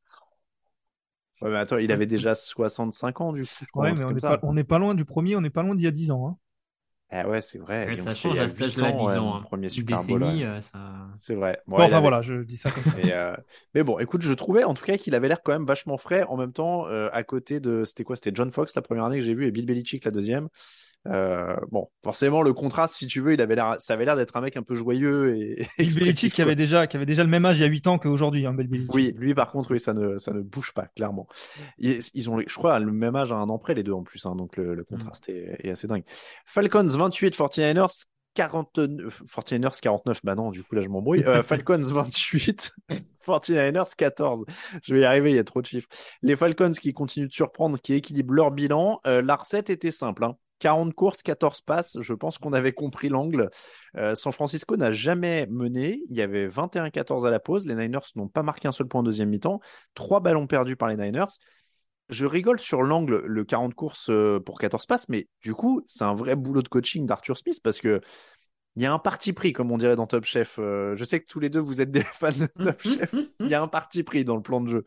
Ouais, mais attends, il avait déjà soixante-cinq ans du coup, je crois, Ouais, un mais truc on comme n'est pas, ça. on n'est pas loin du premier, on n'est pas loin d'il y a dix ans. Hein. Ah ouais, c'est vrai. ouais, Et donc, ça c'est il change y a à cet huit âge-là, ans, ouais, disons. mon Hein. premier Une Super Bowl. décennie, Ouais. euh, ça. C'est vrai. Bon, Bon, il enfin avait... voilà, je dis ça comme ça. Mais, euh, mais bon, écoute, je trouvais en tout cas qu'il avait l'air quand même vachement frais. En même temps, euh, à côté de. C'était quoi? C'était John Fox la première année que j'ai vu et Bill Belichick la deuxième. Euh, bon, forcément, le contraste, si tu veux, il avait l'air, ça avait l'air d'être un mec un peu joyeux et, et Bill Belichick expressif, qui quoi. avait déjà, qui avait déjà le même âge il y a huit ans qu'aujourd'hui, hein, Bill Belichick. Oui, lui, par contre, oui, ça ne, ça ne bouge pas, clairement. Ils, ils ont, je crois, le même âge à un an près, les deux en plus, hein, donc le, le Mm. contraste est, est assez dingue. Falcons vingt-huit, forty-niners quarante-neuf, forty-niners quarante-neuf, bah non, du coup, là, je m'embrouille. Euh, Falcons vingt-huit, forty-niners quatorze. Je vais y arriver, il y a trop de chiffres. Les Falcons qui continuent de surprendre, qui équilibrent leur bilan. Euh, la recette était simple, hein. quarante courses, quatorze passes. Je pense qu'on avait compris l'angle. Euh, San Francisco n'a jamais mené. Il y avait vingt et un quatorze à la pause. Les Niners n'ont pas marqué un seul point en deuxième mi-temps. Trois ballons perdus par les Niners. Je rigole sur l'angle, le quarante courses euh, pour quatorze passes, mais du coup, c'est un vrai boulot de coaching d'Arthur Smith parce que il y a un parti pris, comme on dirait dans Top Chef. Euh, je sais que tous les deux, vous êtes des fans de Top Chef. Il y a un parti pris dans le plan de jeu.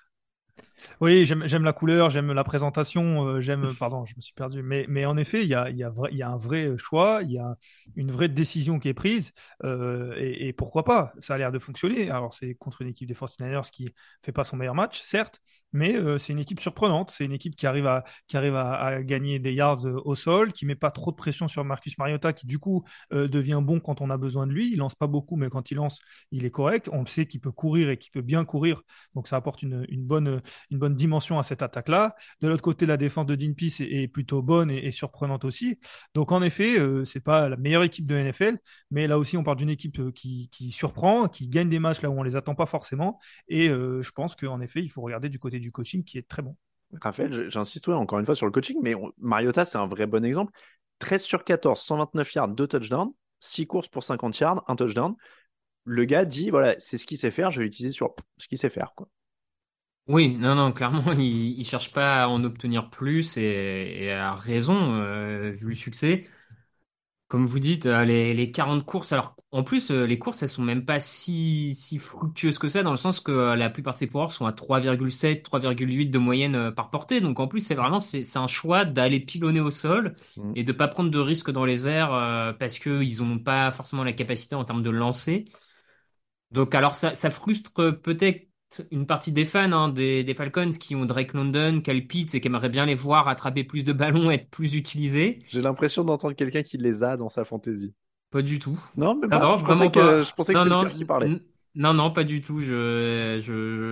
Oui, j'aime, j'aime la couleur, j'aime la présentation, euh, j'aime, pardon, je me suis perdu. Mais, mais en effet, il y a, il y a vrai- il y a un vrai choix, il y a une vraie décision qui est prise. euh, et, et pourquoi pas? Ça a l'air de fonctionner. Alors, c'est contre une équipe des forty-niners qui fait pas son meilleur match, certes, mais euh, c'est une équipe surprenante. C'est une équipe qui arrive à, qui arrive à, à gagner des yards euh, au sol, qui met pas trop de pression sur Marcus Mariota, qui du coup euh, devient bon quand on a besoin de lui. Il lance pas beaucoup, mais quand il lance, il est correct. On le sait qu'il peut courir et qu'il peut bien courir, donc ça apporte une, une bonne une bonne dimension à cette attaque-là. De l'autre côté, la défense de Dean Pease est, est plutôt bonne et, et surprenante aussi. Donc en effet, euh, c'est pas la meilleure équipe de N F L, mais là aussi on parle d'une équipe euh, qui, qui surprend, qui gagne des matchs là où on les attend pas forcément. Et euh, je pense qu'en effet, il faut regarder du côté du coaching qui est très bon. Raphaël, je- j'insiste ouais, encore une fois sur le coaching, mais on- Mariota, c'est un vrai bon exemple. treize sur quatorze, cent vingt-neuf yards, deux touchdowns, six courses pour cinquante yards, un touchdown. Le gars dit, voilà, c'est ce qu'il sait faire, je vais l'utiliser sur ce qu'il sait faire, quoi. Oui, non, non, clairement, il, il cherche pas à en obtenir plus et, et a raison, euh, vu le succès. Comme vous dites, euh, les, les quarante courses, alors en plus, euh, les courses, elles sont même pas si, si fructueuses que ça, dans le sens que euh, la plupart de ces coureurs sont à trois virgule sept, trois virgule huit de moyenne euh, par portée. Donc en plus, c'est vraiment c'est, c'est un choix d'aller pilonner au sol Mm. et de pas prendre de risques dans les airs euh, parce que ils ont pas forcément la capacité en termes de lancer. Donc alors ça, ça frustre peut-être une partie des fans hein, des, des Falcons qui ont Drake London, Kyle Pitts et qui aimeraient bien les voir attraper plus de ballons, être plus utilisés. J'ai l'impression d'entendre quelqu'un qui les a dans sa fantaisie. Pas du tout. Non, mais Non, pas. non, Je pensais vraiment que, je pas. pensais que Non, c'était le non, cœur qui parlait. n- non, non, pas du tout. Je, je,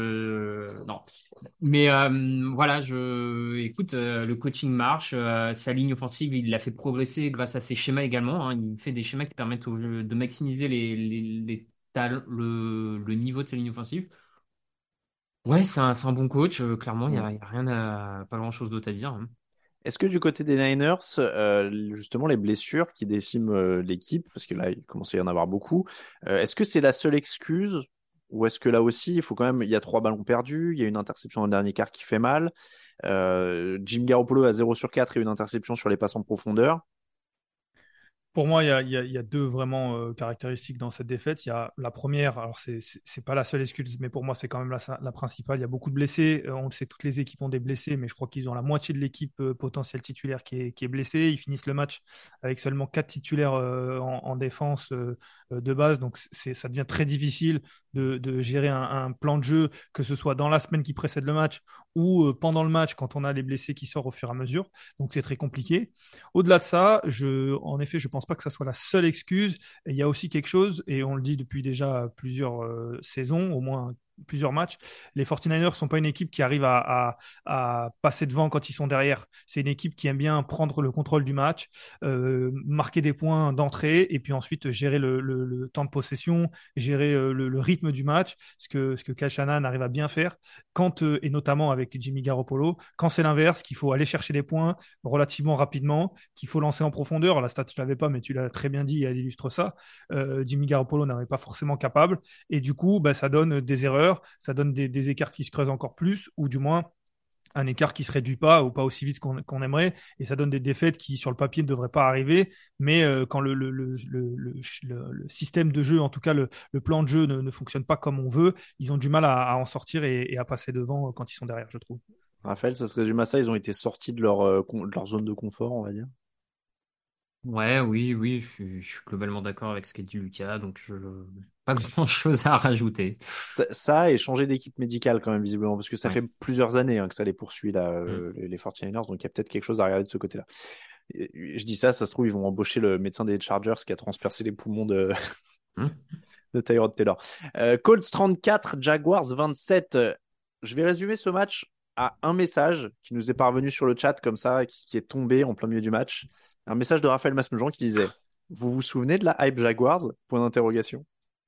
je- non. Mais euh, voilà, je, écoute, euh, le coaching marche. Euh, sa ligne offensive, il l'a fait progresser grâce à ses schémas également. Hein. Il fait des schémas qui permettent au jeu de maximiser les, les, les tal- le, le niveau de sa ligne offensive. Ouais, c'est un, c'est un bon coach. euh, clairement, il y Mm. a, il y a rien à, pas grand-chose d'autre à dire. Hein. Est-ce que du côté des Niners, euh, justement, les blessures qui déciment euh, l'équipe, parce que là, il commence à y en avoir beaucoup, euh, est-ce que c'est la seule excuse ou est-ce que là aussi, il faut quand même, il y a trois ballons perdus, il y a une interception dans le dernier quart qui fait mal, euh, Jim Garoppolo a zéro sur quatre et une interception sur les passes en profondeur. Pour moi, il y a, il y a- il y a deux vraiment euh, caractéristiques dans cette défaite. Il y a la première, alors c'est c'est c'est pas la seule excuse, mais pour moi c'est quand même la, la principale. Il y a beaucoup de blessés. Euh, on le sait, toutes les équipes ont des blessés, mais je crois qu'ils ont la moitié de l'équipe euh, potentielle titulaire qui est, qui est blessée. Ils finissent le match avec seulement quatre titulaires euh, en, en défense euh, euh, de base, donc c'est ça devient très difficile de, de gérer un, un plan de jeu, que ce soit dans la semaine qui précède le match ou euh, pendant le match quand on a les blessés qui sortent au fur et à mesure. Donc c'est très compliqué. Au-delà de ça, je, en effet, je pense pas que ça soit la seule excuse. Et il y a aussi quelque chose, et on le dit depuis déjà plusieurs euh, saisons, au moins plusieurs matchs. Les forty-niners sont pas une équipe qui arrive à, à, à passer devant quand ils sont derrière. C'est une équipe qui aime bien prendre le contrôle du match, euh, marquer des points d'entrée et puis ensuite gérer le, le, le temps de possession, gérer euh, le, le rythme du match, ce que, ce que Kyle Shanahan arrive à bien faire, quand, euh, et notamment avec Jimmy Garoppolo. Quand c'est l'inverse, qu'il faut aller chercher des points relativement rapidement, qu'il faut lancer en profondeur. La stat, je l'avais pas, mais tu l'as très bien dit et elle illustre ça. Euh, Jimmy Garoppolo n'en est pas forcément capable. Et du coup, bah, ça donne des erreurs, ça donne des, des écarts qui se creusent encore plus, ou du moins un écart qui se réduit pas ou pas aussi vite qu'on qu'on aimerait, et ça donne des défaites qui sur le papier ne devraient pas arriver, mais euh, quand le, le, le, le, le, le système de jeu, en tout cas le, le plan de jeu ne, ne fonctionne pas comme on veut, ils ont du mal à, à en sortir et, et à passer devant quand ils sont derrière, je trouve. Raphaël, ça se résume à ça, ils ont été sortis de leur, euh, con- de leur zone de confort, on va dire. Ouais, oui, oui, je suis, je suis globalement d'accord avec ce qu'a dit Lucas, donc je pas grand-chose à rajouter. Ça, ça et changer d'équipe médicale quand même visiblement, parce que ça Ouais. fait plusieurs années hein, que ça les poursuit là, Mm. euh, les, les forty-niners, donc il y a peut-être quelque chose à regarder de ce côté-là. Et je dis ça, ça se trouve ils vont embaucher le médecin des Chargers qui a transpercé les poumons de, Mm. de Tyrod Taylor. Euh, Colts trente-quatre, Jaguars vingt-sept. Euh, Je vais résumer ce match à un message qui nous est parvenu sur le chat comme ça, qui, qui est tombé en plein milieu du match. Un message de Raphaël Masmejean qui disait: vous vous souvenez de la hype Jaguars? Point d'interrogation.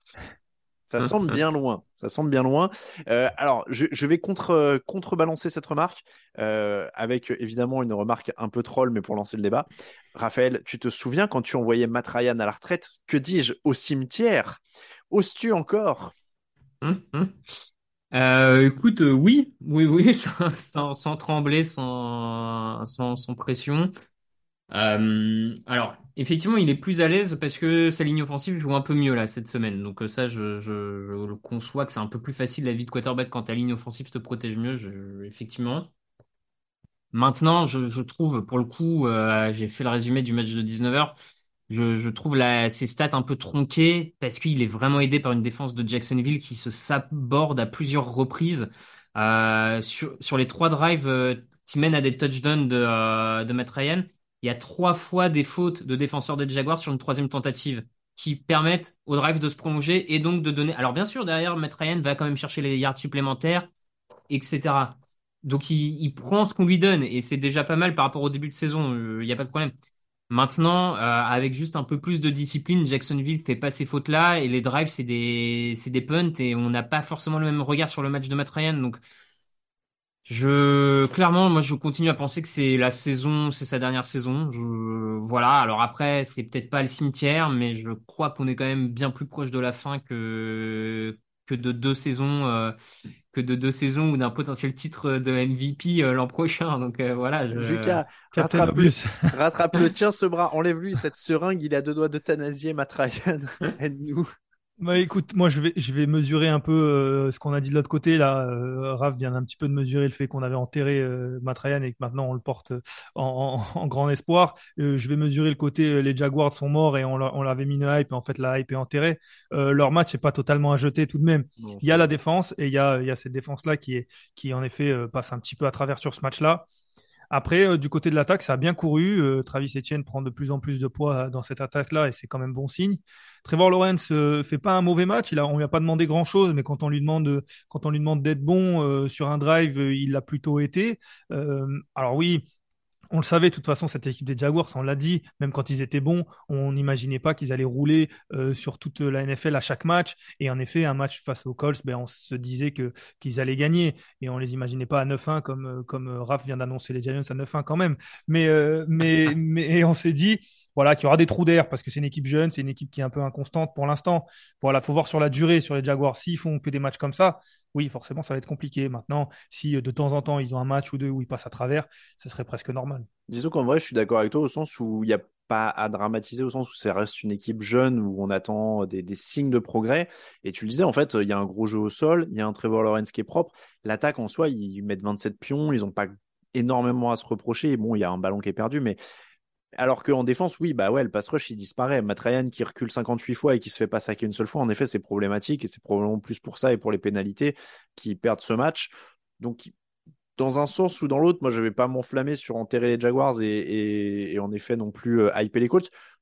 Ça semble bien loin. Ça semble bien loin. Euh, alors, je, je vais contre, euh, contrebalancer cette remarque euh, avec euh, évidemment une remarque un peu troll, mais pour lancer le débat. Raphaël, tu te souviens quand tu envoyais Matt Ryan à la retraite? Que dis-je? Au cimetière? Oses-tu encore? Mm. Mm. Euh, écoute, euh, oui, oui, oui, sans, sans, sans trembler, sans, sans, sans pression. Euh, alors, effectivement, il est plus à l'aise parce que sa ligne offensive joue un peu mieux là cette semaine. Donc euh, ça, je, je, je le conçois que c'est un peu plus facile la vie de quarterback quand ta ligne offensive te protège mieux. Je- effectivement. Maintenant, je, je trouve, pour le coup, euh, j'ai fait le résumé du match de dix-neuf heures. Je, je trouve la, ses stats un peu tronquées parce qu'il est vraiment aidé par une défense de Jacksonville qui se saborde à plusieurs reprises. Euh, sur, sur les trois drives euh, qui mènent à des touchdowns de, euh, de Matt Ryan, il y a trois fois des fautes de défenseurs des Jaguars sur une troisième tentative qui permettent au drive de se prolonger et donc de donner. Alors bien sûr, derrière, Matt Ryan va quand même chercher les yards supplémentaires, et cetera. Donc il, il prend ce qu'on lui donne et c'est déjà pas mal par rapport au début de saison, il n'y a pas de problème. Maintenant, euh, avec juste un peu plus de discipline, Jacksonville fait pas ces fautes-là et les drives, c'est des, c'est des punts et on n'a pas forcément le même regard sur le match de Matt Ryan. Donc je, clairement, moi je continue à penser que c'est la saison, c'est sa dernière saison. Je, voilà. Alors après, c'est peut-être pas le cimetière, mais je crois qu'on est quand même bien plus proche de la fin que que de deux saisons. Euh, que de deux saisons ou d'un potentiel titre de M V P euh, l'an prochain. Donc euh, voilà, je... Lucas, Captain rattrape-le. Obvious. Rattrape-le. Tiens ce bras. Enlève-lui cette seringue. Il a deux doigts d'euthanasier, Matt Ryan. Aide-nous. Bah écoute, moi je vais je vais mesurer un peu euh, ce qu'on a dit de l'autre côté là. Euh, Raph vient un petit peu de mesurer le fait qu'on avait enterré euh, Matt Ryan et que maintenant on le porte en, en, en grand espoir. Euh, je vais mesurer le côté euh, les Jaguars sont morts et on, l'a- on l'avait mis une hype et en fait la hype est enterrée. Euh, leur match n'est pas totalement à jeter tout de même. Non, Il y c'est a la vrai. défense et il y a il y a cette défense là qui est qui en effet euh, passe un petit peu à travers sur ce match là. Après, euh, du côté de l'attaque, ça a bien couru. Euh, Travis Etienne prend de plus en plus de poids euh, dans cette attaque-là et c'est quand même bon signe. Trevor Lawrence euh, fait pas un mauvais match. Il a, on lui a pas demandé grand-chose, mais quand on lui demande, euh, quand on lui demande d'être bon euh, sur un drive, euh, il l'a plutôt été. Euh, alors oui, on le savait, de toute façon, cette équipe des Jaguars, on l'a dit, même quand ils étaient bons, on n'imaginait pas qu'ils allaient rouler euh, sur toute la N F L à chaque match. Et en effet, un match face aux Colts, ben, on se disait que qu'ils allaient gagner. Et on les imaginait pas à neuf un comme, euh, comme euh, Raph vient d'annoncer les Giants à neuf un quand même. Mais, euh, mais, mais on s'est dit voilà, qu'il y aura des trous d'air parce que c'est une équipe jeune, c'est une équipe qui est un peu inconstante pour l'instant. Voilà, faut voir sur la durée sur les Jaguars. S'ils font que des matchs comme ça, oui, forcément, ça va être compliqué. Maintenant, si euh, de temps en temps, ils ont un match ou deux où ils passent à travers, ce serait presque normal. Disons qu'en vrai, je suis d'accord avec toi au sens où il n'y a pas à dramatiser, au sens où ça reste une équipe jeune, où on attend des, des signes de progrès. Et tu le disais, en fait, il y a un gros jeu au sol, il y a un Trevor Lawrence qui est propre. L'attaque en soi, ils mettent vingt-sept pions, ils n'ont pas énormément à se reprocher. Bon, il y a un ballon qui est perdu, mais alors qu'en défense, oui, bah ouais, le pass rush, il disparaît. Matt Ryan qui recule cinquante-huit fois et qui se fait pas saquer une seule fois, en effet, c'est problématique et c'est probablement plus pour ça et pour les pénalités qui perdent ce match. Donc, dans un sens ou dans l'autre, moi, je vais pas m'enflammer sur enterrer les Jaguars et, et, et en effet non plus euh, hyper les Colts.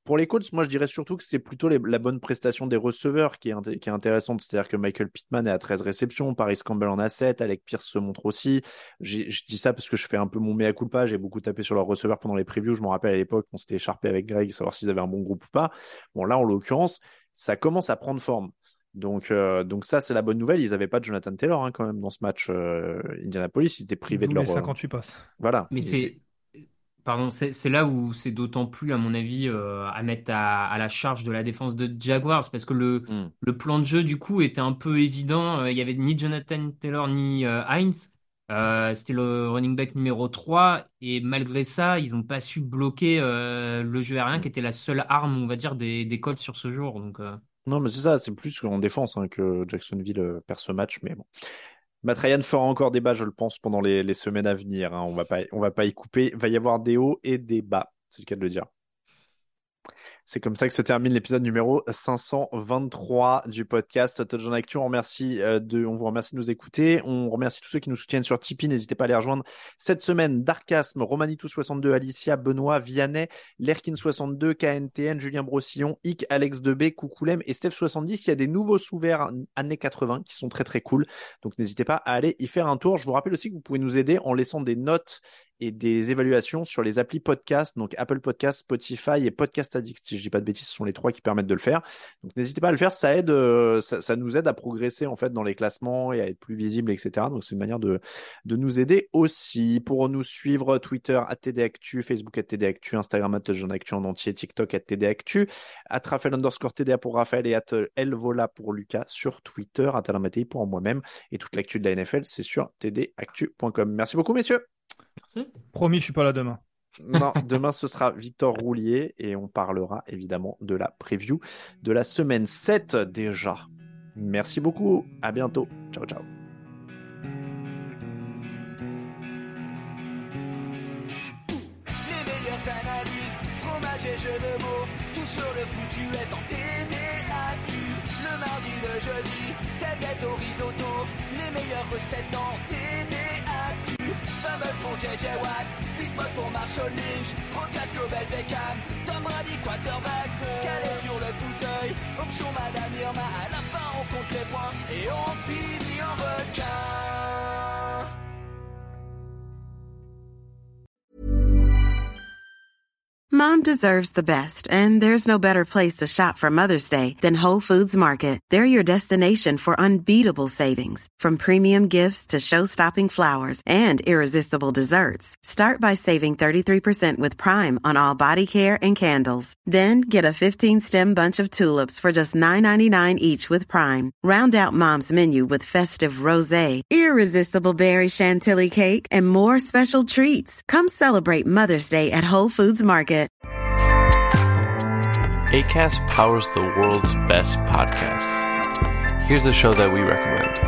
Pour les Colts, moi je dirais surtout que c'est plutôt les, la bonne prestation des receveurs qui est, int- qui est intéressante. C'est-à-dire que Michael Pittman est à treize réceptions, Paris Campbell en a sept, Alec Pierce se montre aussi. J'ai, je dis ça parce que je fais un peu mon mea culpa. J'ai beaucoup tapé sur leurs receveurs pendant les previews. Je me rappelle à l'époque, on s'était écharpé avec Greg, savoir s'ils avaient un bon groupe ou pas. Bon, là en l'occurrence, ça commence à prendre forme. Donc, euh, donc ça, c'est la bonne nouvelle. Ils n'avaient pas de Jonathan Taylor hein, quand même dans ce match euh, Indianapolis. Ils étaient privés D'où de leur. les cinquante-huit passes. Voilà. Mais Ils c'est, étaient- pardon, c'est, c'est là où c'est d'autant plus, à mon avis, euh, à mettre à, à la charge de la défense de Jaguars, parce que le, Hmm. le plan de jeu, du coup, était un peu évident. Euh, Il y avait ni Jonathan Taylor ni euh, Hines. Euh, c'était le running back numéro trois, et malgré ça, ils n'ont pas su bloquer euh, le jeu aérien, qui était la seule arme, on va dire, des, des Colts sur ce jour. Donc, euh, Non, mais c'est ça. C'est plus en défense hein, que Jacksonville euh, perd ce match. Mais bon. Matt Ryan fera encore débat, je le pense, pendant les, les semaines à venir. Hein. On va pas, on va pas y couper. Il va y avoir des hauts et des bas. C'est le cas de le dire. C'est comme ça que se termine l'épisode numéro cinq cent vingt-trois du podcast Touchdown Actu. On remercie euh, de, on vous remercie de nous écouter. On remercie tous ceux qui nous soutiennent sur Tipeee. N'hésitez pas à les rejoindre cette semaine. Darkasme, Romanitou soixante-deux, Alicia, Benoît, Vianney, Lerkin soixante-deux, K N T N, Julien Brossillon, Ic, Alex Debé, Coucoulem et Steph soixante-dix. Il y a des nouveaux sous-verts années quatre-vingts qui sont très très cool. Donc n'hésitez pas à aller y faire un tour. Je vous rappelle aussi que vous pouvez nous aider en laissant des notes et des évaluations sur les applis podcast, donc Apple Podcast, Spotify et Podcast Addict. Si je dis pas de bêtises, ce sont les trois qui permettent de le faire. Donc n'hésitez pas à le faire, ça aide, euh, ça, ça nous aide à progresser en fait dans les classements et à être plus visible, et cetera. Donc c'est une manière de de nous aider aussi. Pour nous suivre, Twitter arobase T D Actu, Facebook arobase T D Actu, Instagram arobase Touchdown Actu en entier, TikTok arobase T D Actu, at Raphaël underscore T D A pour Raphaël et at Elvola pour Lucas sur Twitter, at Alain Mattei pour moi-même. Et toute l'actu de la N F L, c'est sur t d actu point com. Merci beaucoup, messieurs. merci. Promis, je suis pas là demain. Non, demain ce sera Victor Roulier et on parlera évidemment de la preview de la semaine sept déjà. Merci beaucoup, à bientôt. Ciao, ciao. Les meilleures analyses, fromage et jeux de mots, tout sur le foutu est en T D A Q. Le mardi, le jeudi, tailgate au risotto, les meilleures recettes en T D A Q. Fumble pour J J Watt, Bismuth pour Marshall Lynch, Procast Global Beckham, Tom Brady quarterback, calé sur le fauteuil, option Madame Irma, à la fin on compte les points et on finit en requin. Mom deserves the best, and there's no better place to shop for Mother's Day than Whole Foods Market. They're your destination for unbeatable savings, from premium gifts to show-stopping flowers and irresistible desserts. Start by saving thirty-three percent with Prime on all body care and candles. Then get a fifteen-stem bunch of tulips for just nine ninety-nine each with Prime. Round out Mom's menu with festive rosé, irresistible berry chantilly cake, and more special treats. Come celebrate Mother's Day at Whole Foods Market. Acast powers the world's best podcasts. Here's a show that we recommend.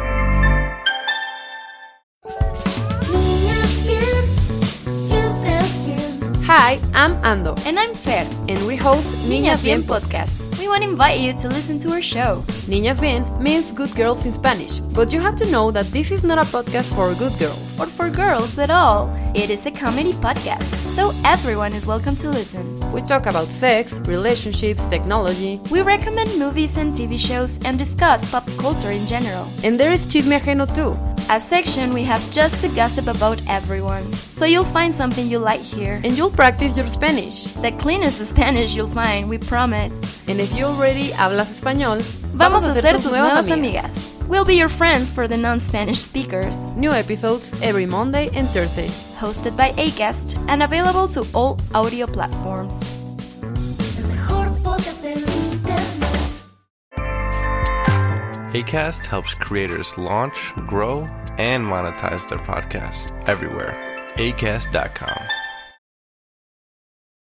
Hi, I'm Ando. And I'm Fer. And we host Niñas Bien podcast. We want to invite you to listen to our show. Niñas Bien means good girls in Spanish, but you have to know that this is not a podcast for good girls. Or for girls at all. It is a comedy podcast, so everyone is welcome to listen. We talk about sex, relationships, technology. We recommend movies and T V shows and discuss pop culture in general. And there is Chisme Ajeno too, a section we have just to gossip about everyone. So you'll find something you like here. And you'll practice your Spanish. The cleanest Spanish you'll find, we promise. And if you already hablas español, vamos a ser tus nuevas amigas. We'll be your friends for the non-Spanish speakers. New episodes every Monday and Thursday. Hosted by Acast and available to all audio platforms. Acast helps creators launch, grow, and monetize their podcasts everywhere. Acast dot com.